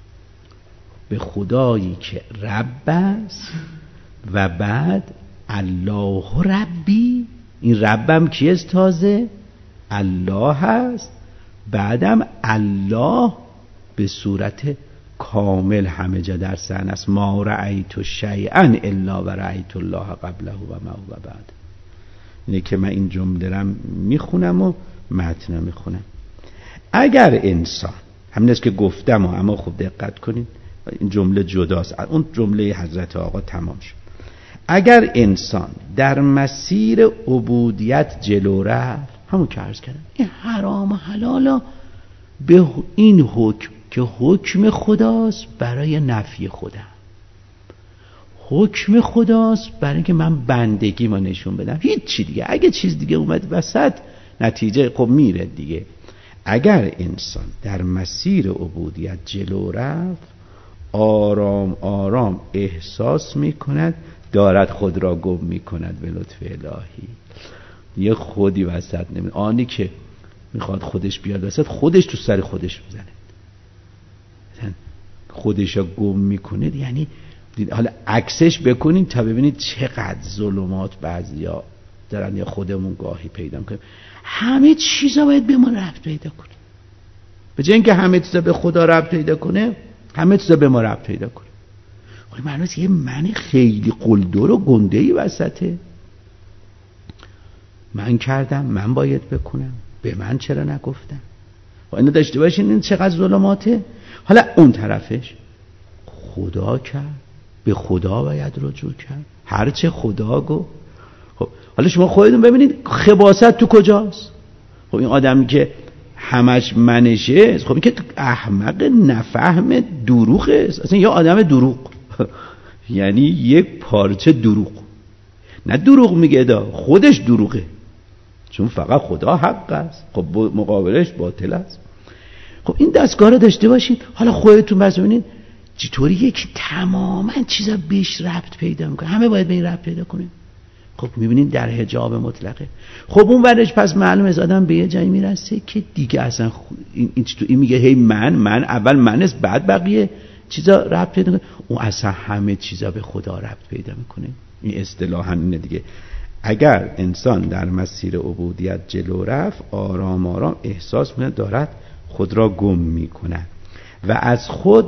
به خدایی که رب است و بعد الله ربی. این ربم کیست؟ تازه الله هست، بعدم الله به صورت کامل همه جا در صحنه است. ما رأیت شیئا الا و رأیت الله قبله و ما و بعد. اینه که من این جمله رو میخونم و متن میخونم. اگر انسان، همین است که گفتم، اما خوب دقت کنید این جمله جداست، اون جمله حضرت آقا تمام شد. اگر انسان در مسیر عبودیت جلو رفت، همون که عرض کردم، این حرام و حلالا به این حکم که حکم خداست برای نفی خودم. حکم خداست برای اینکه من بندگی ما نشون بدم، هیچ چی دیگه. اگه چیز دیگه اومد وسط نتیجه خب میره دیگه. اگر انسان در مسیر عبودیت جلو رفت، آرام آرام احساس میکند دارد خود را گم میکند به لطف الهی. یه خودی وسط نمی آنی که میخواد خودش بیاد وسط، خودش تو سر خودش میزنه، خودش را گم میکنه. یعنی حالا عکسش بکنین تا ببینید چقدر ظلمات بعضیا دارن یا خودمون گاهی پیدا میکنیم. همه چیزا باید به ما ربط پیدا کنه. به جای اینکه همه چیزا به خدا ربط پیدا کنه، همه چیزا به ما ربط پیدا کنه. ولی معنی یه من خیلی قلدر و گنده‌ای وسطه. من کردم، من باید بکنم، به من چرا نگفتم؟ و اینو داشته باشین این چقدر ظلماته. حالا اون طرفش خدا کرد، به خدا باید رجوع کرد، هرچه خدا گفت. خب حالا شما خودتون ببینید خباثت تو کجاست. خب این آدمی که همش منشه، خب این که احمق نفهم دروغه، اصلا یه آدم دروغ یعنی یک پارچه دروغ. نه دروغ میگه دا، خودش دروغه، چون فقط خدا حق است، خب مقابلش باطل است. خب این دستگاه رو داشته باشید. حالا خودتون بس ببینید چطوریه که تماما چیزا بهش ربط پیدا میکنه، همه باید به این ربط پیدا کنه. خب میبینید در حجاب مطلقه. خب اون ورش پس معلومه از آدم به یه جایی میرسه که دیگه اصلا این, این, این میگه هی من من اول من است بعد بقیه چیزا ربط پیدا میکنه. اون اصلا همه چیزا به خدا ربط پیدا میکنه. این اصطلاحاً اینه دیگه. اگر انسان در مسیر عبودیت جلو رفت، آرام آرام احساس میکنه دارد خود را گم میکنه و از خود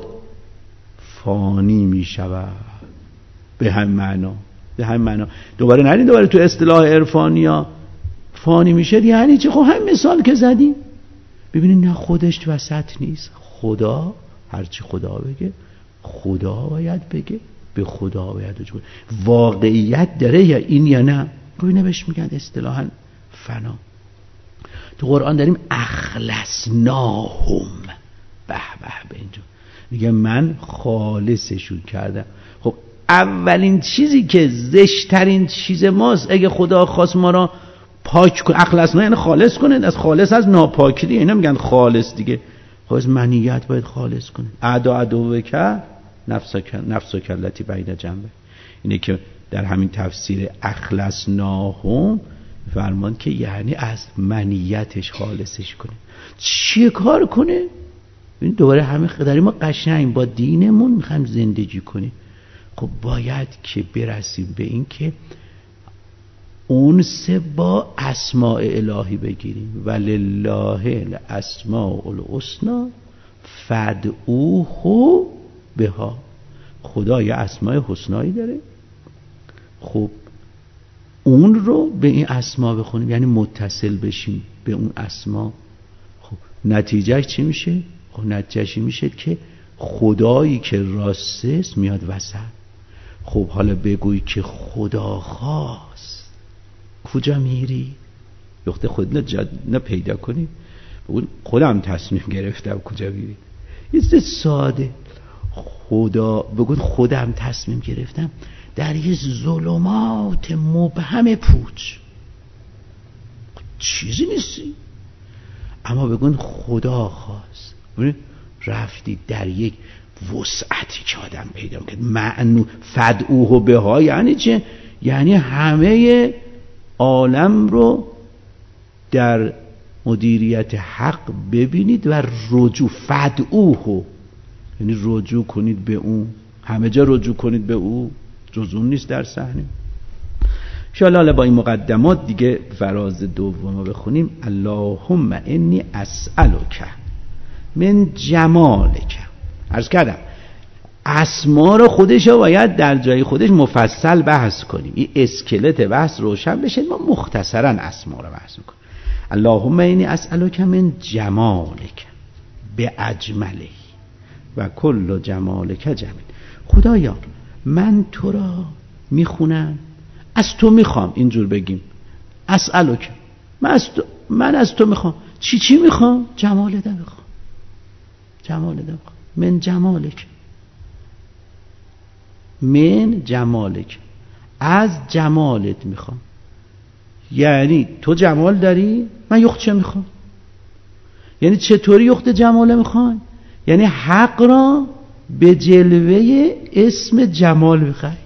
فانی میشود. به هم معنا به هم معنا دوباره نرید دوباره تو اصطلاح عرفانی ها فانی میشه یعنی چه؟ خب هم مثال که زدیم ببینید، نه خودش تو وسط نیست، خدا هرچی خدا بگه خدا باید بگه، به خدا باید رجوع. واقعیت داره یا این یا نه؟ خب اینو بهش میگن اصطلاحاً فنا. تو قرآن داریم اخلصناهم، به به به اینجا میگه من خالصشون کردم. خب اولین چیزی که زشترین چیز ماست، اگه خدا خواست ما را پاک کنه، اخلصنا یعنی خالص کنه، از خالص از ناپاکی دیگه، اینا میگن خالص دیگه. خب از منیت باید خالص کنه. اعدا عدو که نفسک نفسک التی بین جنبه، اینه که در همین تفسیر اخلصناهم فرمان که یعنی از منیتش خالصش کنه. چیه کار کنه؟ ببین دوباره همه داریم ما قشنگ با دینمون میخوایم زندگی کنیم. خب باید که برسیم به این که اون سه با اسماء الهی بگیریم. ولله الاسماء الحسنی فادعوه بها. خدا یه اسماء حسنایی داره، خب اون رو به این اسما بخونیم، یعنی متصل بشیم به اون اسما. خب نتیجهش چی میشه؟ خب نتیجهش میشه که خدایی که راست میاد وسط. خب حالا بگوی که خدا خواست، کجا میری؟ وقتی خود نه, نه پیدا کنی بگون خودم تصمیم گرفتم کجا میری. یه ساده خدا بگون خودم تصمیم گرفتم در یه ظلمات مبهم پوچ، چیزی نیستی، اما بگون خدا خواست، رفتی در یک وسعتی که آدم پیدا میکنه. معنو فدعوه بها یعنی چه؟ یعنی همه عالم رو در مدیریت حق ببینید و رجوع، فدعوه یعنی رجوع کنید به اون، همه جا رجوع کنید به او، جز اون نیست در صحنه. انشاءالله با این مقدمات دیگه فراز دوم رو بخونیم. اللهم انی اسألک من جمالک. عرض کردم اسما رو خودش رو باید در جای خودش مفصل بحث کنیم، این اسکلت بحث روشن بشه، ما مختصرا اسما رو بحث میکنیم. اللهم انی اسألک من جمالک به اجمله و کل جمالک جمیل. خدایا من تو را میخونم، از تو میخوام، اینجور بگیم اسألک، من از تو, من از تو میخوام. چی چی میخوام؟ جمالت میخوام، جمالت میخوام. من جمالک من جمالک، از جمالت میخوام. یعنی تو جمال داری، من یخت چه میخوام؟ یعنی چطوری یخت جماله میخوام؟ یعنی حق را به جلوه اسم جمال میخواید.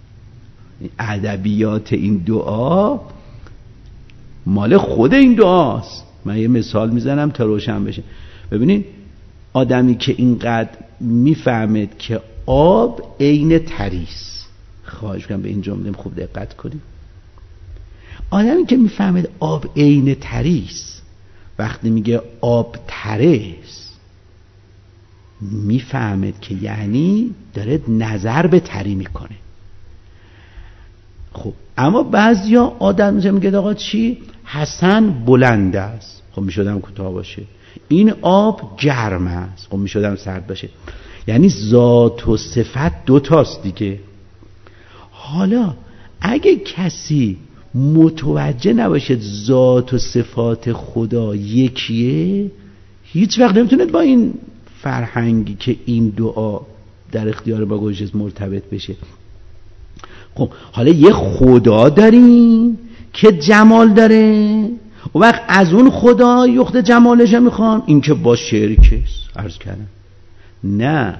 ادبیات این دعا مال خود این دعاست. من یه مثال میزنم تا روشن بشه. ببینید آدمی که اینقدر میفهمد که آب عین تریست، خواهش میکنم به این جمله خوب دقت کنید. آدمی که میفهمد آب عین تریست، وقتی میگه آب ترست میفهمد که یعنی داره نظر به تری میکنه. خب اما بعضیا آدم میگه آقا چی؟ حسن بلند است، خب میشدم کوتاه باشه. این آب گرم است، خب میشدم سرد باشه. یعنی ذات و صفت دوتاست دیگه. حالا اگه کسی متوجه نباشه ذات و صفات خدا یکیه، هیچ وقت نمیتونه با این فرهنگی که این دعا در اختیار با گوشش مرتبط بشه. خب حالا یه خدا داریم که جمال داره، و وقت از اون خدا یخت جمالش میخوام، این که با شرکست. عرض کردم نه،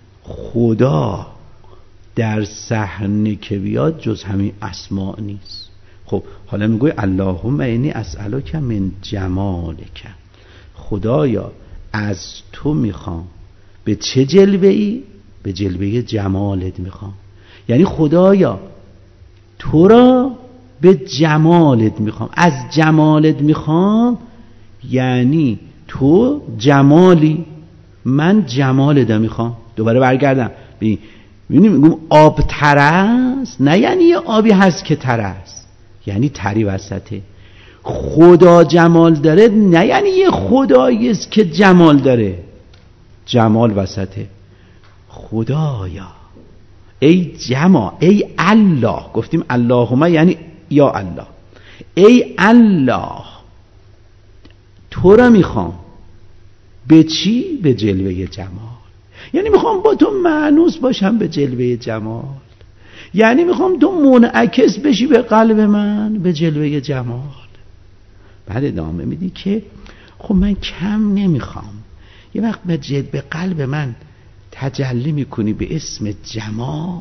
خدا در صحنه که بیاد جز همین اسماء نیست. خب حالا میگوی اللهم انی اسألک من جمالک، خدایا از تو میخوام. به چه جلوه ای؟ به جلوه جمالت میخوام. یعنی خدایا تو را به جمالت میخوام. از جمالت میخوام یعنی تو جمالی، من جمالت میخوام. دوباره برگردم ببین، میگم آب تر است، نه یعنی یه آبی هست که تر است، یعنی تری وسطه. خدا جمال داره، نه یعنی یه خدایی است که جمال داره، جمال وسطه. خدایا ای جمال، ای الله، گفتیم اللهم یعنی یا الله، ای الله تو را میخوام. به چی؟ به جلوه جمال. یعنی میخوام با تو مانوس باشم به جلوه جمال، یعنی میخوام تو منعکس بشی به قلب من به جلوه جمال. بعد ادامه میدی که خب من کم نمیخوام، یه وقت به جلوه قلب من تجلی میکنی به اسم جمال،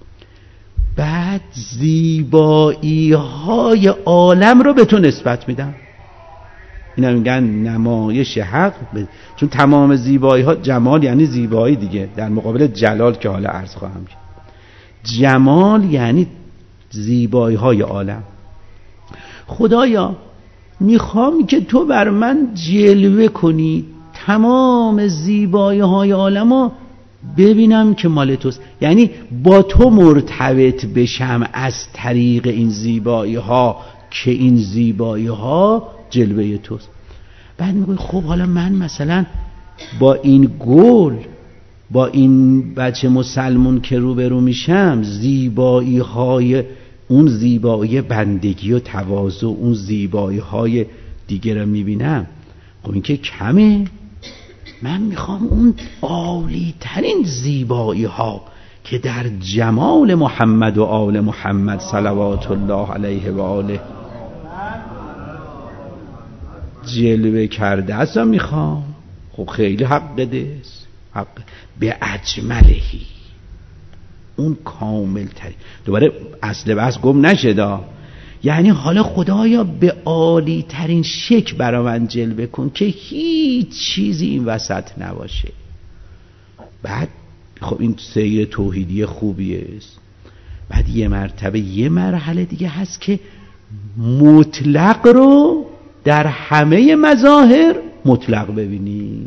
بعد زیبایی های عالم رو به تو نسبت میدم. اینا میگن نمایش حق، چون تمام زیبایی ها، جمال یعنی زیبایی دیگه، در مقابل جلال که حالا عرض خواهم کرد. جمال یعنی زیبایی های عالم. خدایا میخوام که تو بر من جلوه کنی، تمام زیبایی های عالم ها ببینم که مال توست، یعنی با تو مرتبط بشم از طریق این زیبایی ها که این زیبایی ها جلوه توست. بعد میگوی خب حالا من مثلا با این گل، با این بچه مسلمون که روبرو میشم، زیبایی های اون زیبایی بندگی و تواضع، اون زیبایی های دیگه رو میبینم، خب این که کمه. من میخوام اون عالی ترین زیبایی ها که در جمال محمد و آل محمد صلوات الله علیه و آله جلوه کرده ازم میخوام. خب خیلی حق دست، حق به اجملهی، اون کامل تری. دوباره اصل بحث گم نشد، یعنی حالا خدایا به عالی ترین شکل برا من جلوه کن که هیچ چیزی این وسط نباشه. بعد خب این سیر توحیدی خوبیه است. بعد یه مرتبه یه مرحله دیگه هست که مطلق رو در همه مظاهر مطلق ببینی.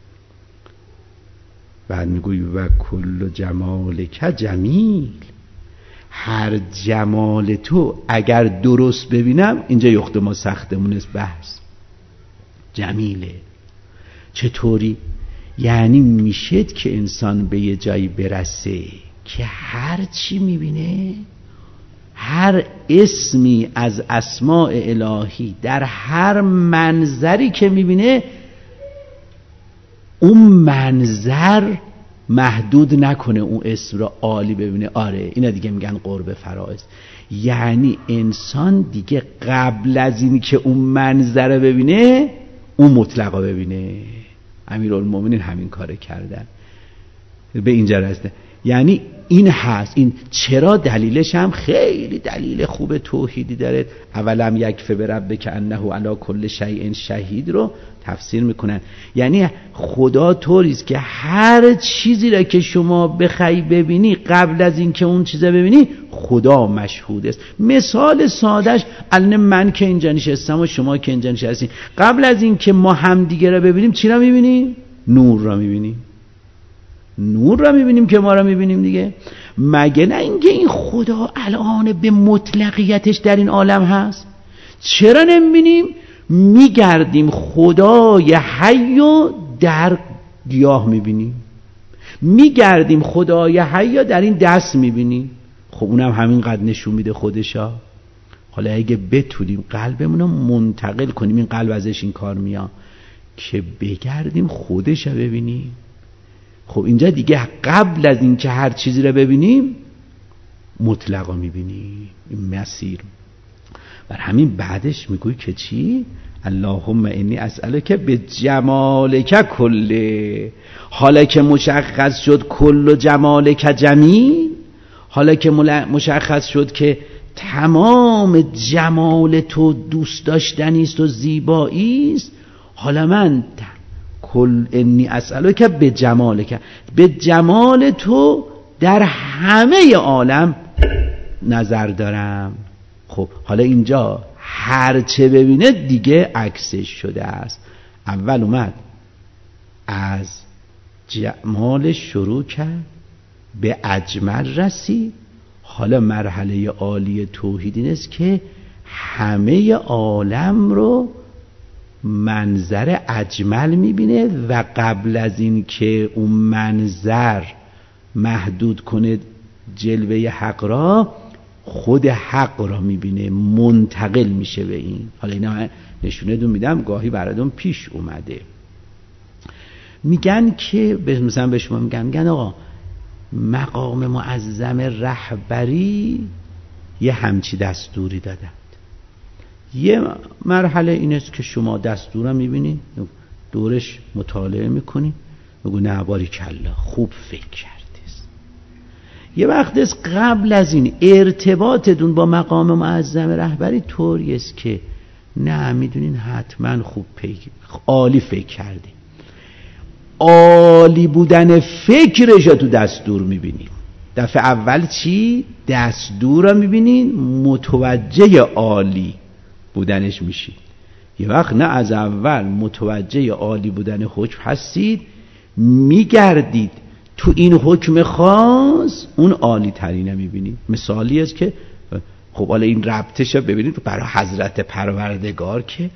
بعد میگوی و کل جمالک جمیل، هر جمال تو اگر درست ببینم، اینجا یخت ما سختمون است بحث، جمیله. چطوری؟ یعنی میشد که انسان به یه جایی برسه که هر چی میبینه، هر اسمی از اسماء الهی در هر منظری که میبینه، اون منظر محدود نکنه اون اسم را عالی ببینه. آره اینا دیگه میگن قرب فرائض. یعنی انسان دیگه قبل از این که اون منظره ببینه اون مطلقا ببینه. امیرالمومنین همین کار کردن، به اینجا رسیدن. یعنی این هست. این چرا دلیلش هم خیلی دلیل خوب توحیدی داره. اولم یکفی بربک انه علی کل شیء شهید رو تفسیر میکنن. یعنی خدا طوریست که هر چیزی را که شما بخوای ببینی قبل از این که اون چیزا ببینی خدا مشهود است. مثال سادهش الان من که اینجا نشستم و شما که اینجا نشستین، قبل از این که ما همدیگه را ببینیم چی را میبینیم؟ نور را میبینیم. نور را میبینیم که ما را میبینیم دیگه. مگه نه اینکه این خدا الان به مطلقیتش در این عالم هست؟ چرا نمیبینیم؟ میگردیم خدای حی و در گیاه میبینیم، میگردیم خدای حی در این دست میبینیم. خب اونم همین قد نشون میده خودشا. حالا اگه بتونیم قلبمون رو منتقل کنیم، این قلب ازش این کار میاد که بگردیم خودشا ببینیم. خب اینجا دیگه قبل از این که هر چیزی رو ببینیم مطلقا میبینیم این مسیر. بر همین بعدش میگوی که چی؟ اللهم انی اسألک به جمالک کله. حالا که مشخص شد کل و جمالک جمیل، حالا که مشخص شد که تمام جمال تو دوست داشتنی است و زیبایی است، حالا من کل انی اسألک به جمالک، به جمال تو در همه عالم نظر دارم. خب حالا اینجا هر چه ببینه دیگه عکسش شده است. اول اومد از جمال شروع کرد، به اجمل رسید. حالا مرحله عالی توحید این است که همه عالم رو منظر اجمل میبینه و قبل از این که اون منظر محدود کنه جلوه حق را، خود حق را میبینه، منتقل میشه به این. حالا اینا نشونه دون میدم، گاهی براتون پیش اومده. میگن که مثلا به شما میگن میگن آقا مقام معظم رهبری یه همچی دستوری دادند. یه مرحله این است که شما دستور رو میبینید، دورش مطالعه میکنید، بگو نه باریکلا خوب فکر کردیست. یه وقت است قبل از این ارتباطتون با مقام معظم رهبری طوری است که نه میدونین حتما خوب فکر عالی فکر کردی. عالی بودن فکرش تو دستور میبینید. دفعه اول چی؟ دستور رو میبینید، متوجه عالی بودنش میشید. یه وقت نه از اول متوجه عالی بودن حکم هستید، میگردید تو این حکم خاص اون عالی ترینه میبینید. مثالی است که خب حالا این ربطش رو ببینید برای حضرت پروردگار که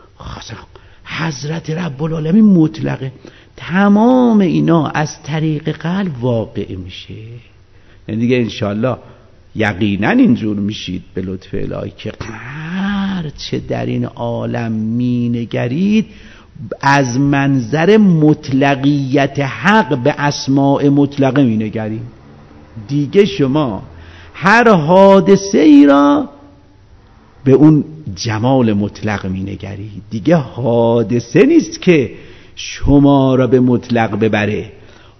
حضرت رب العالمین مطلقه، تمام اینا از طریق قلب واقع میشه. یعنی دیگه انشالله یقینا اینجور میشید به لطف الهی که هر چه در این عالم مینگرید از منظر مطلقیت حق به اسماء مطلقه مینگرید. دیگه شما هر حادثه ای را به اون جمال مطلق مینگرید. دیگه حادثه نیست که شما را به مطلق ببره،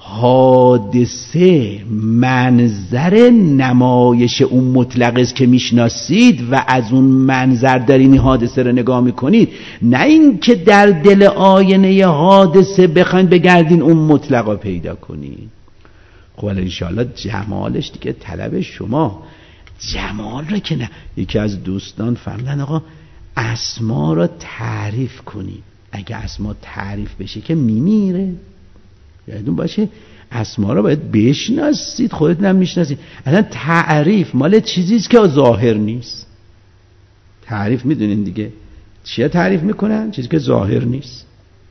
حادثه منظر نمایش اون مطلق است که میشناسید و از اون منظر دارین این حادثه رو نگاه میکنید، نه این که در دل آینه حادثه بخواین بگردین اون مطلق رو پیدا کنید. خب حالا انشاءالله جمالش دیگه طلب شما. جمال رو که نه، یکی از دوستان فرمودن آقا اسما رو تعریف کنید. اگه اسما تعریف بشه که میمیره. یادتون باشه اسما رو باید بشناسید، خودتون هم میشناسید. اصلا تعریف مال چیزیست که ظاهر نیست. تعریف میدونین دیگه چیه تعریف میکنن؟ چیزی که ظاهر نیست.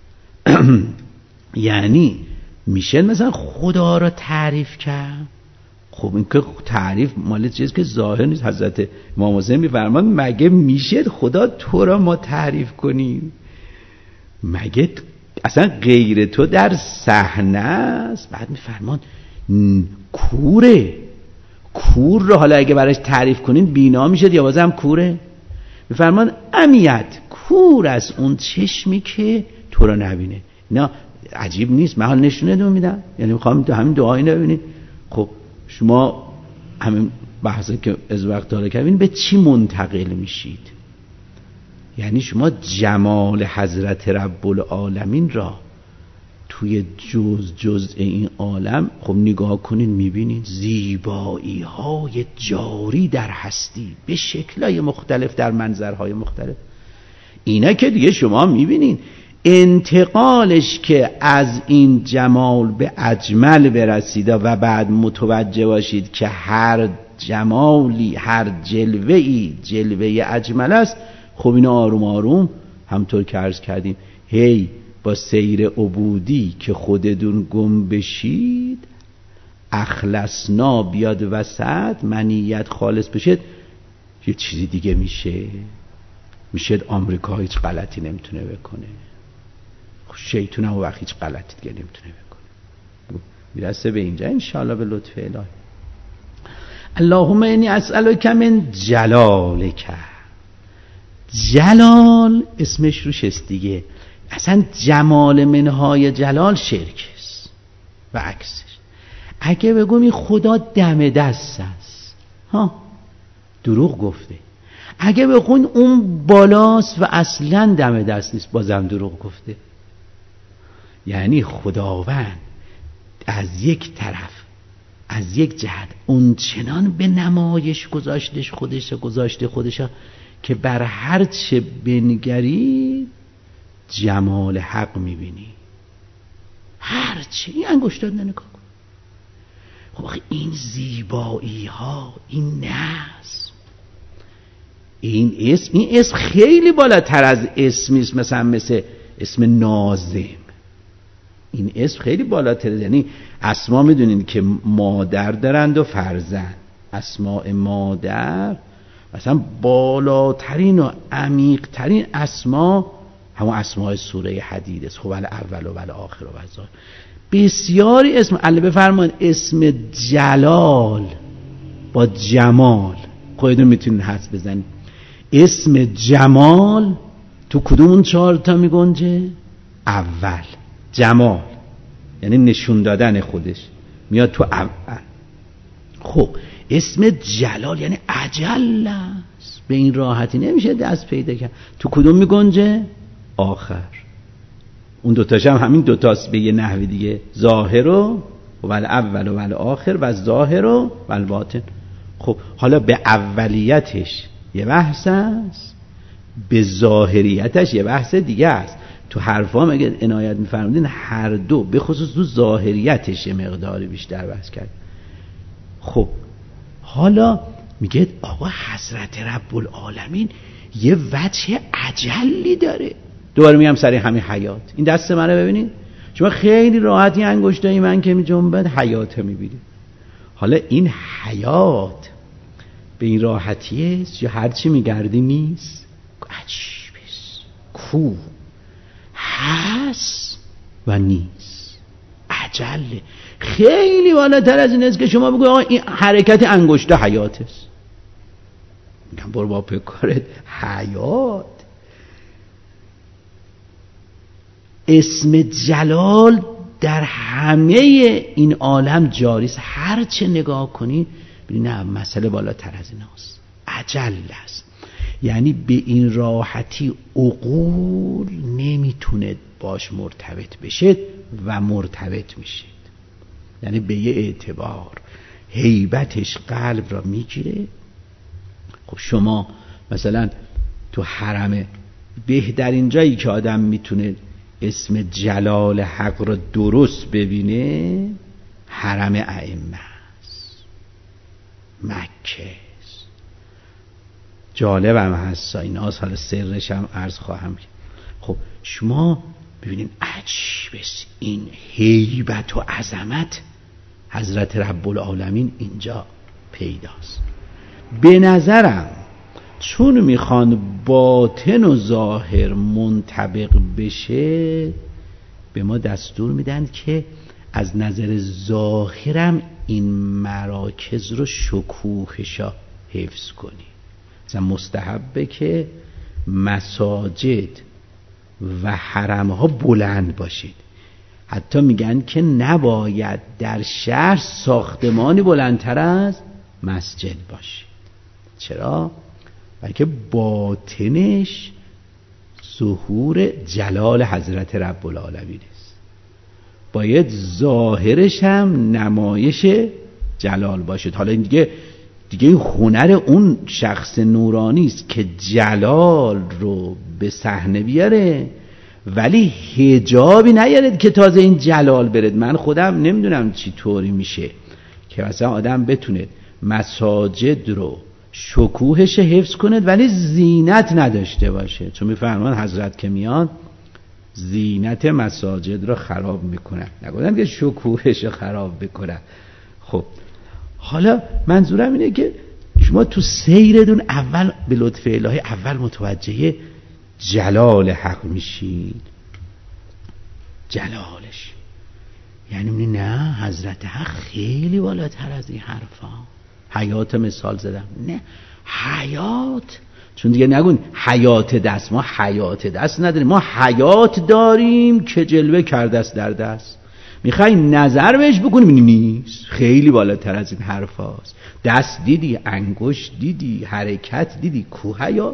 یعنی میشه مثلا خدا رو تعریف کرد. خب این که تعریف مال چیزی که ظاهر نیست. حضرت امام حسین میفرمان مگه میشه خدا تو را ما تعریف کنیم؟ مگه اصلا غیر تو در صحنه است. بعد میفرمان کوره، کور رو حالا اگه براش تعریف کنین بینا میشه یا بازم کوره؟ میفرمان امیت، کور از اون چشمی که تو رو نبینه. نه عجیب نیست، من حال نشونه میدم، یعنی میخوام تو همین دعایی نبینید. خب شما همین بحثی که از وقت داره کردین به چی منتقل میشید؟ یعنی شما جمال حضرت رب العالمین را توی جز جز این عالم خب نگاه کنین میبینین زیبایی های جاری در هستی به شکل‌های مختلف در منظرهای مختلف. اینا که دیگه شما میبینین انتقالش که از این جمال به اجمل برسیده و بعد متوجه باشید که هر جمالی، هر جلوه‌ای جلوه اجمل است. خب این آروم آروم همطور که عرض کردیم هی با سیر عبودی که خودتون گم بشید، اخلصنا بیاد وسط، منیت خالص بشید، یه چیزی دیگه میشه. میشه آمریکا هیچ غلطی نمیتونه بکنه، شیطون هم وقت هیچ غلطی دیگه نمیتونه بکنه. میرسه به اینجا انشاءالله به لطف الهی. اللهم انی اسألک من جلالک. جلال اسمش روش است دیگه. اصلا جمال منهای جلال شرک است و عکسش. اگه بگم این خدا دم دست است، ها دروغ گفته. اگه بگم اون بالاست و اصلا دم دست نیست، بازم دروغ گفته. یعنی خداوند از یک طرف، از یک جهت اون چنان به نمایش گذاشتش خودش گذاشته خودش که بر هر چه بنگری جمال حق میبینی. هر چه این انگشتات نگاه کن. خب آخه این زیبایی ها، این نظم، این اسم، این اسم خیلی بالاتر از اسمی است مثلا مثل اسم ناظم. این اسم خیلی بالاتره. یعنی اسما میدونین که مادر دارند و فرزند. اسماء مادر مثلا بالاترین و عمیقترین اسما همون اسماء سوره حدید است. خب اول و ول آخر و ظاهر. بسیاری اسم الله بفرمایید اسم جلال با جمال خودتون میتونید حدس بزنید. اسم جمال تو کدوم اون چهار تا میگنجه؟ اول جمال یعنی نشون دادن خودش میاد تو اول. خب اسم جلال یعنی اجل است، به این راحتی نمیشه دست پیدا کرد. تو کدوم میگنجه؟ آخر. اون دوتاش هم همین دوتاست به یه نحوی دیگه، ظاهر و ول اول و ول آخر و ظاهر و ول باطن. خب حالا به اولیتش یه بحث است، به ظاهریتش یه بحث دیگه است. تو حرفا هم اگه عنایت می‌فرمودین هر دو به خصوص تو ظاهریتش یه مقداری بیشتر بحث کرد. خب حالا میگه آقا حضرت رب العالمین یه وجه اجلی داره. دوباره میگم سر همین حیات. این دست منو ببینید، شما خیلی راحتی انگشتای من که میجنبد حیات میبینید. حالا این حیات به این راحتیه یا هرچی میگردی نیست؟ عجیبست. کو هست و نیست، عجله. خیلی بالاتر از این است که شما بگوید آقا این حرکت انگشت حیات است. میگم برو با پکارت. حیات اسم جلال در همه این عالم جاری است. هر چه نگاه کنی ببین نه مسئله بالاتر از ایناست، اجل است. یعنی به این راحتی عقول نمیتونه باش مرتبط بشه و مرتبط میشه. یعنی به یه اعتبار هیبتش قلب را میگیره. خب شما مثلا تو حرم بهترین جایی که آدم میتونه اسم جلال حق را درست ببینه حرم ائمه است، مکه است. جالب هم هست اینا، حالا سرش هم عرض خواهم کرد. خب شما ببینید عجیب است این هیبت و عظمت حضرت رب العالمین اینجا پیداست. به نظرم چون میخوان باطن و ظاهر منطبق بشه به ما دستور میدن که از نظر ظاهرم این مراکز رو شکوهشا حفظ کنی. مثلا مستحبه که مساجد و حرمها بلند باشید. حتی میگن که نباید در شهر ساختمانی بلندتر از مسجد باشید. چرا؟ بلکه باطنش ظهور جلال حضرت رب العالمین است. باید ظاهرش هم نمایش جلال باشد. حالا این دیگه دیگه این هنر اون شخص نورانی است که جلال رو به صحنه بیاره، ولی حجابی نیارد که تازه این جلال برد. من خودم نمیدونم چی طوری میشه که مثلا آدم بتونه مساجد رو شکوهش حفظ کنه ولی زینت نداشته باشه. چون میفرمان حضرت که میان زینت مساجد رو خراب میکنن، نگفتن که شکوهش رو خراب بکنن. خب حالا منظورم اینه که شما تو سیردون اول به لطف الهی اول متوجه جلال حق میشید. جلالش یعنی میگه نه حضرت حق خیلی بالاتر از این حرفا. حیات مثال زدم، نه حیات، چون دیگه نگون حیات دست، ما حیات دست نداریم، ما حیات داریم که جلوه کرده است در دست. میخوای نظر بهش بکنیم نیست، خیلی بالاتر از این حرفاست. دست دیدی، انگشت دیدی، حرکت دیدی، کو حیات؟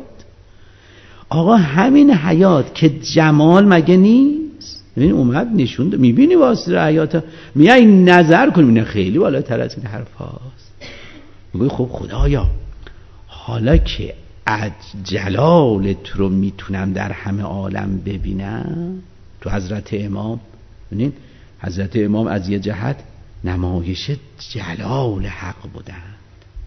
آقا همین حیات که جمال مگه نیست؟ ببین اومد نشون ده. میبینی واسه حیات میای نظر کنیم نه خیلی بالاتر از این حرفاست. میگه خب خدایا حالا که جلالت رو میتونم در همه عالم ببینم، تو حضرت امام ببینید حضرت امام از یه جهت نمایش جلال حق بودند.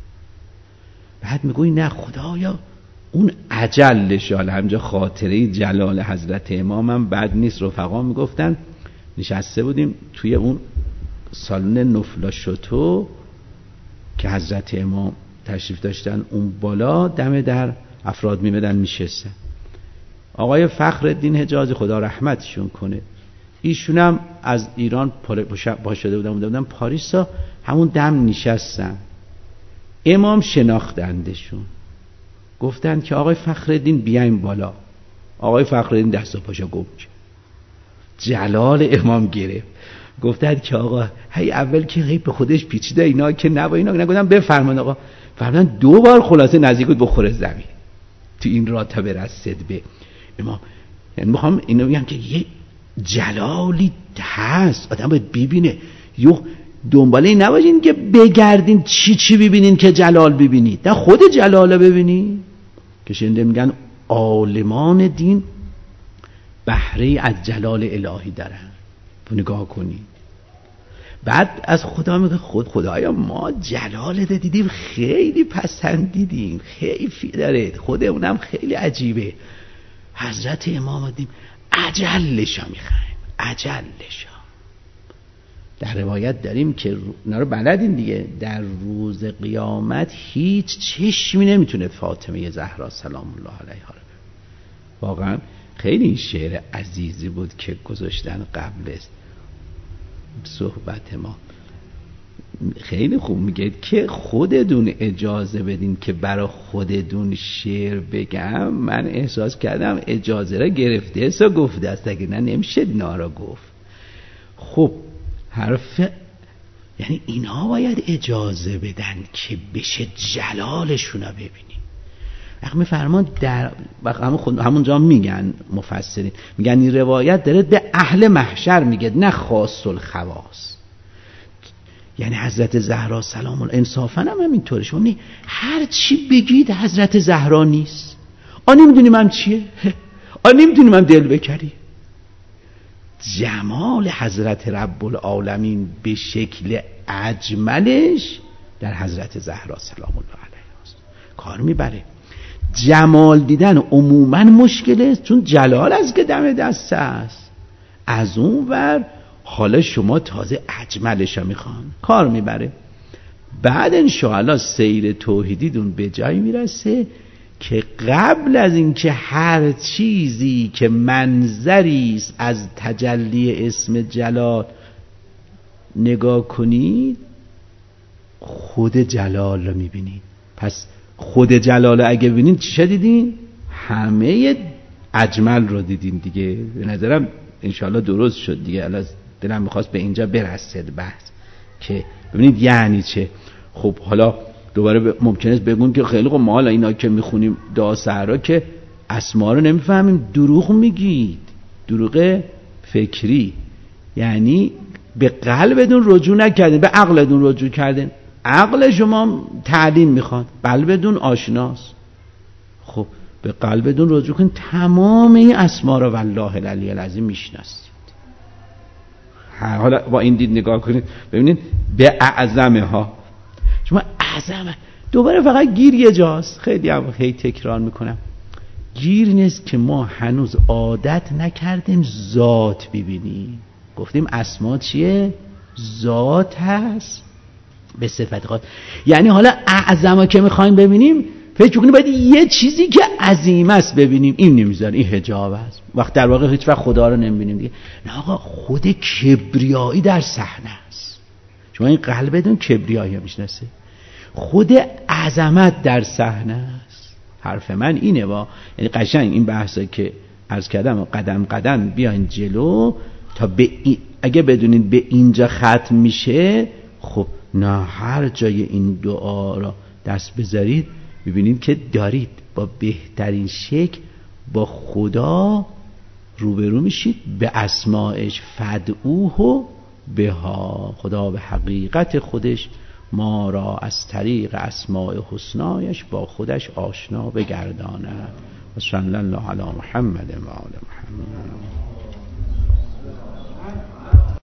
بعد میگوی نه خدایا اون اجلش، حالا همجا خاطره جلال حضرت امام هم بد نیست. رفقا میگفتن نشسته بودیم توی اون سالن نفلا شتو که حضرت امام تشریف داشتن، اون بالا دم در افراد میمدن میشستن. آقای فخرالدین حجازی خدا رحمتشون کنه، ایشون هم از ایران پا شده بودن بودن پاریس ها، همون دم نشستن. امام شناختندشون، گفتن که آقای فخرالدین بیاین بالا. آقای فخرالدین دست و پاشو گم کرد. جلال امام گرفت. گفتن که آقا هی اول که غیب به خودش پیچیده اینا که نبا اینا نگفتن بفرمایید آقا. فرمودن دو بار خلاصه نزدیک بود بخوره زمین تو این راتبه رسید به امام. یعنی میخوام اینو بگم که یه جلالی هست آدم باید ببینه. یو دنبال این نباشین که بگردین چی چی ببینین که جلال ببینید، نه خود جلال ببینید. که شنیده میگن عالمان دین بهره از جلال الهی دارن. نگاه کنید. بعد از خدا میگه خود خدایا ما جلالت دیدیم خیلی پسندیدیم، خیلی داره، خود اونم خیلی عجیبه. حضرت امام دیم اجلشا میخوایم، اجلشا. در روایت داریم که اونا رو بلدین دیگه، در روز قیامت هیچ چشمی نمیتونه فاطمه زهرا سلام الله علیها رو. واقعا خیلی این شعر عزیزی بود که گذاشتن قبل صحبت ما. خیلی خوب میگه که خودتون اجازه بدین که برای خودتون شعر بگم. من احساس کردم اجازه را گرفته اسا گفته است، اگه نه نمیشه نارا گفت. خب حرف یعنی اینا باید اجازه بدن که بشه جلالشون رو ببینیم. وقتی میفرمان در همون همونجا میگن مفسرین میگن این روایت داره به اهل محشر میگه، نه خاص الخواص. یعنی حضرت زهرا سلام الله انصافا هم همینطوره. شما هر چی بگید حضرت زهرا نیست. آ نمیدونیم هم چیه، آ نمیدونیم هم دل بکری. جمال حضرت رب العالمین به شکل اجملش در حضرت زهرا سلام الله علیها است. کار میبره. جمال دیدن عموما مشکله، چون جلال از که دم دست است. از اون ور حالا شما تازه اجملش رو میخوان، کار میبره. بعد انشاءالله سیر توحیدیدون به جای میرسه که قبل از اینکه هر چیزی که منظری است از تجلی اسم جلال نگاه کنید خود جلال رو میبینید. پس خود جلال رو اگه ببینید چی دیدین؟ همه اجمل رو دیدین دیگه. به نظرم انشاءالله درست شد دیگه. الان دلم میخواست به اینجا برسد بحث که ببینید یعنی چه. خب حالا دوباره ممکنه بگون که خیلی خب ما حالا اینا که میخونیم دعا سحرا که اسما رو نمیفهمیم. دروغ میگید، دروغ فکری. یعنی به قلبتون رجوع نکردین، به عقلتون رجوع کردین. عقل شما تعلیم میخواد، قلبتون آشناست. خب به قلبتون رجوع کنید، تمام این اسما رو والله العلی العظیم میشناسید. حالا با این دید نگاه کنید ببینید به اعظمه ها. شما اعظمه دوباره فقط گیر یه جاست. خیلی هم خیلی تکرار میکنم، گیر نیست که ما هنوز عادت نکردیم ذات ببینیم. گفتیم اسما چیه؟ ذات هست به صفت خاص. یعنی حالا اعظمه که میخوایم ببینیم فکر کنیم باید یه چیزی که عظیم است ببینیم. این نمیذاره، این حجاب است. وقت در واقع هیچ وقت خدا رو نمیبینیم دیگه. نه آقا، خود کبریایی در صحنه است. شما این قلبتون کبریایی میشناسه، خود عظمت در صحنه است. حرف من اینه با یعنی قشنگ این بحثا که عرض کردم قدم قدم بیاین جلو تا به این... اگه بدونید به اینجا ختم میشه، خب نه هر جای این دعا را دست بذارید ببینید که دارید با بهترین شکل با خدا روبرو میشید به اسمائش. فدعوه بها، خدا به حقیقت خودش ما را از طریق اسماء حسنایش با خودش آشنا بگرداند. و صلی الله علی محمد و آل محمد.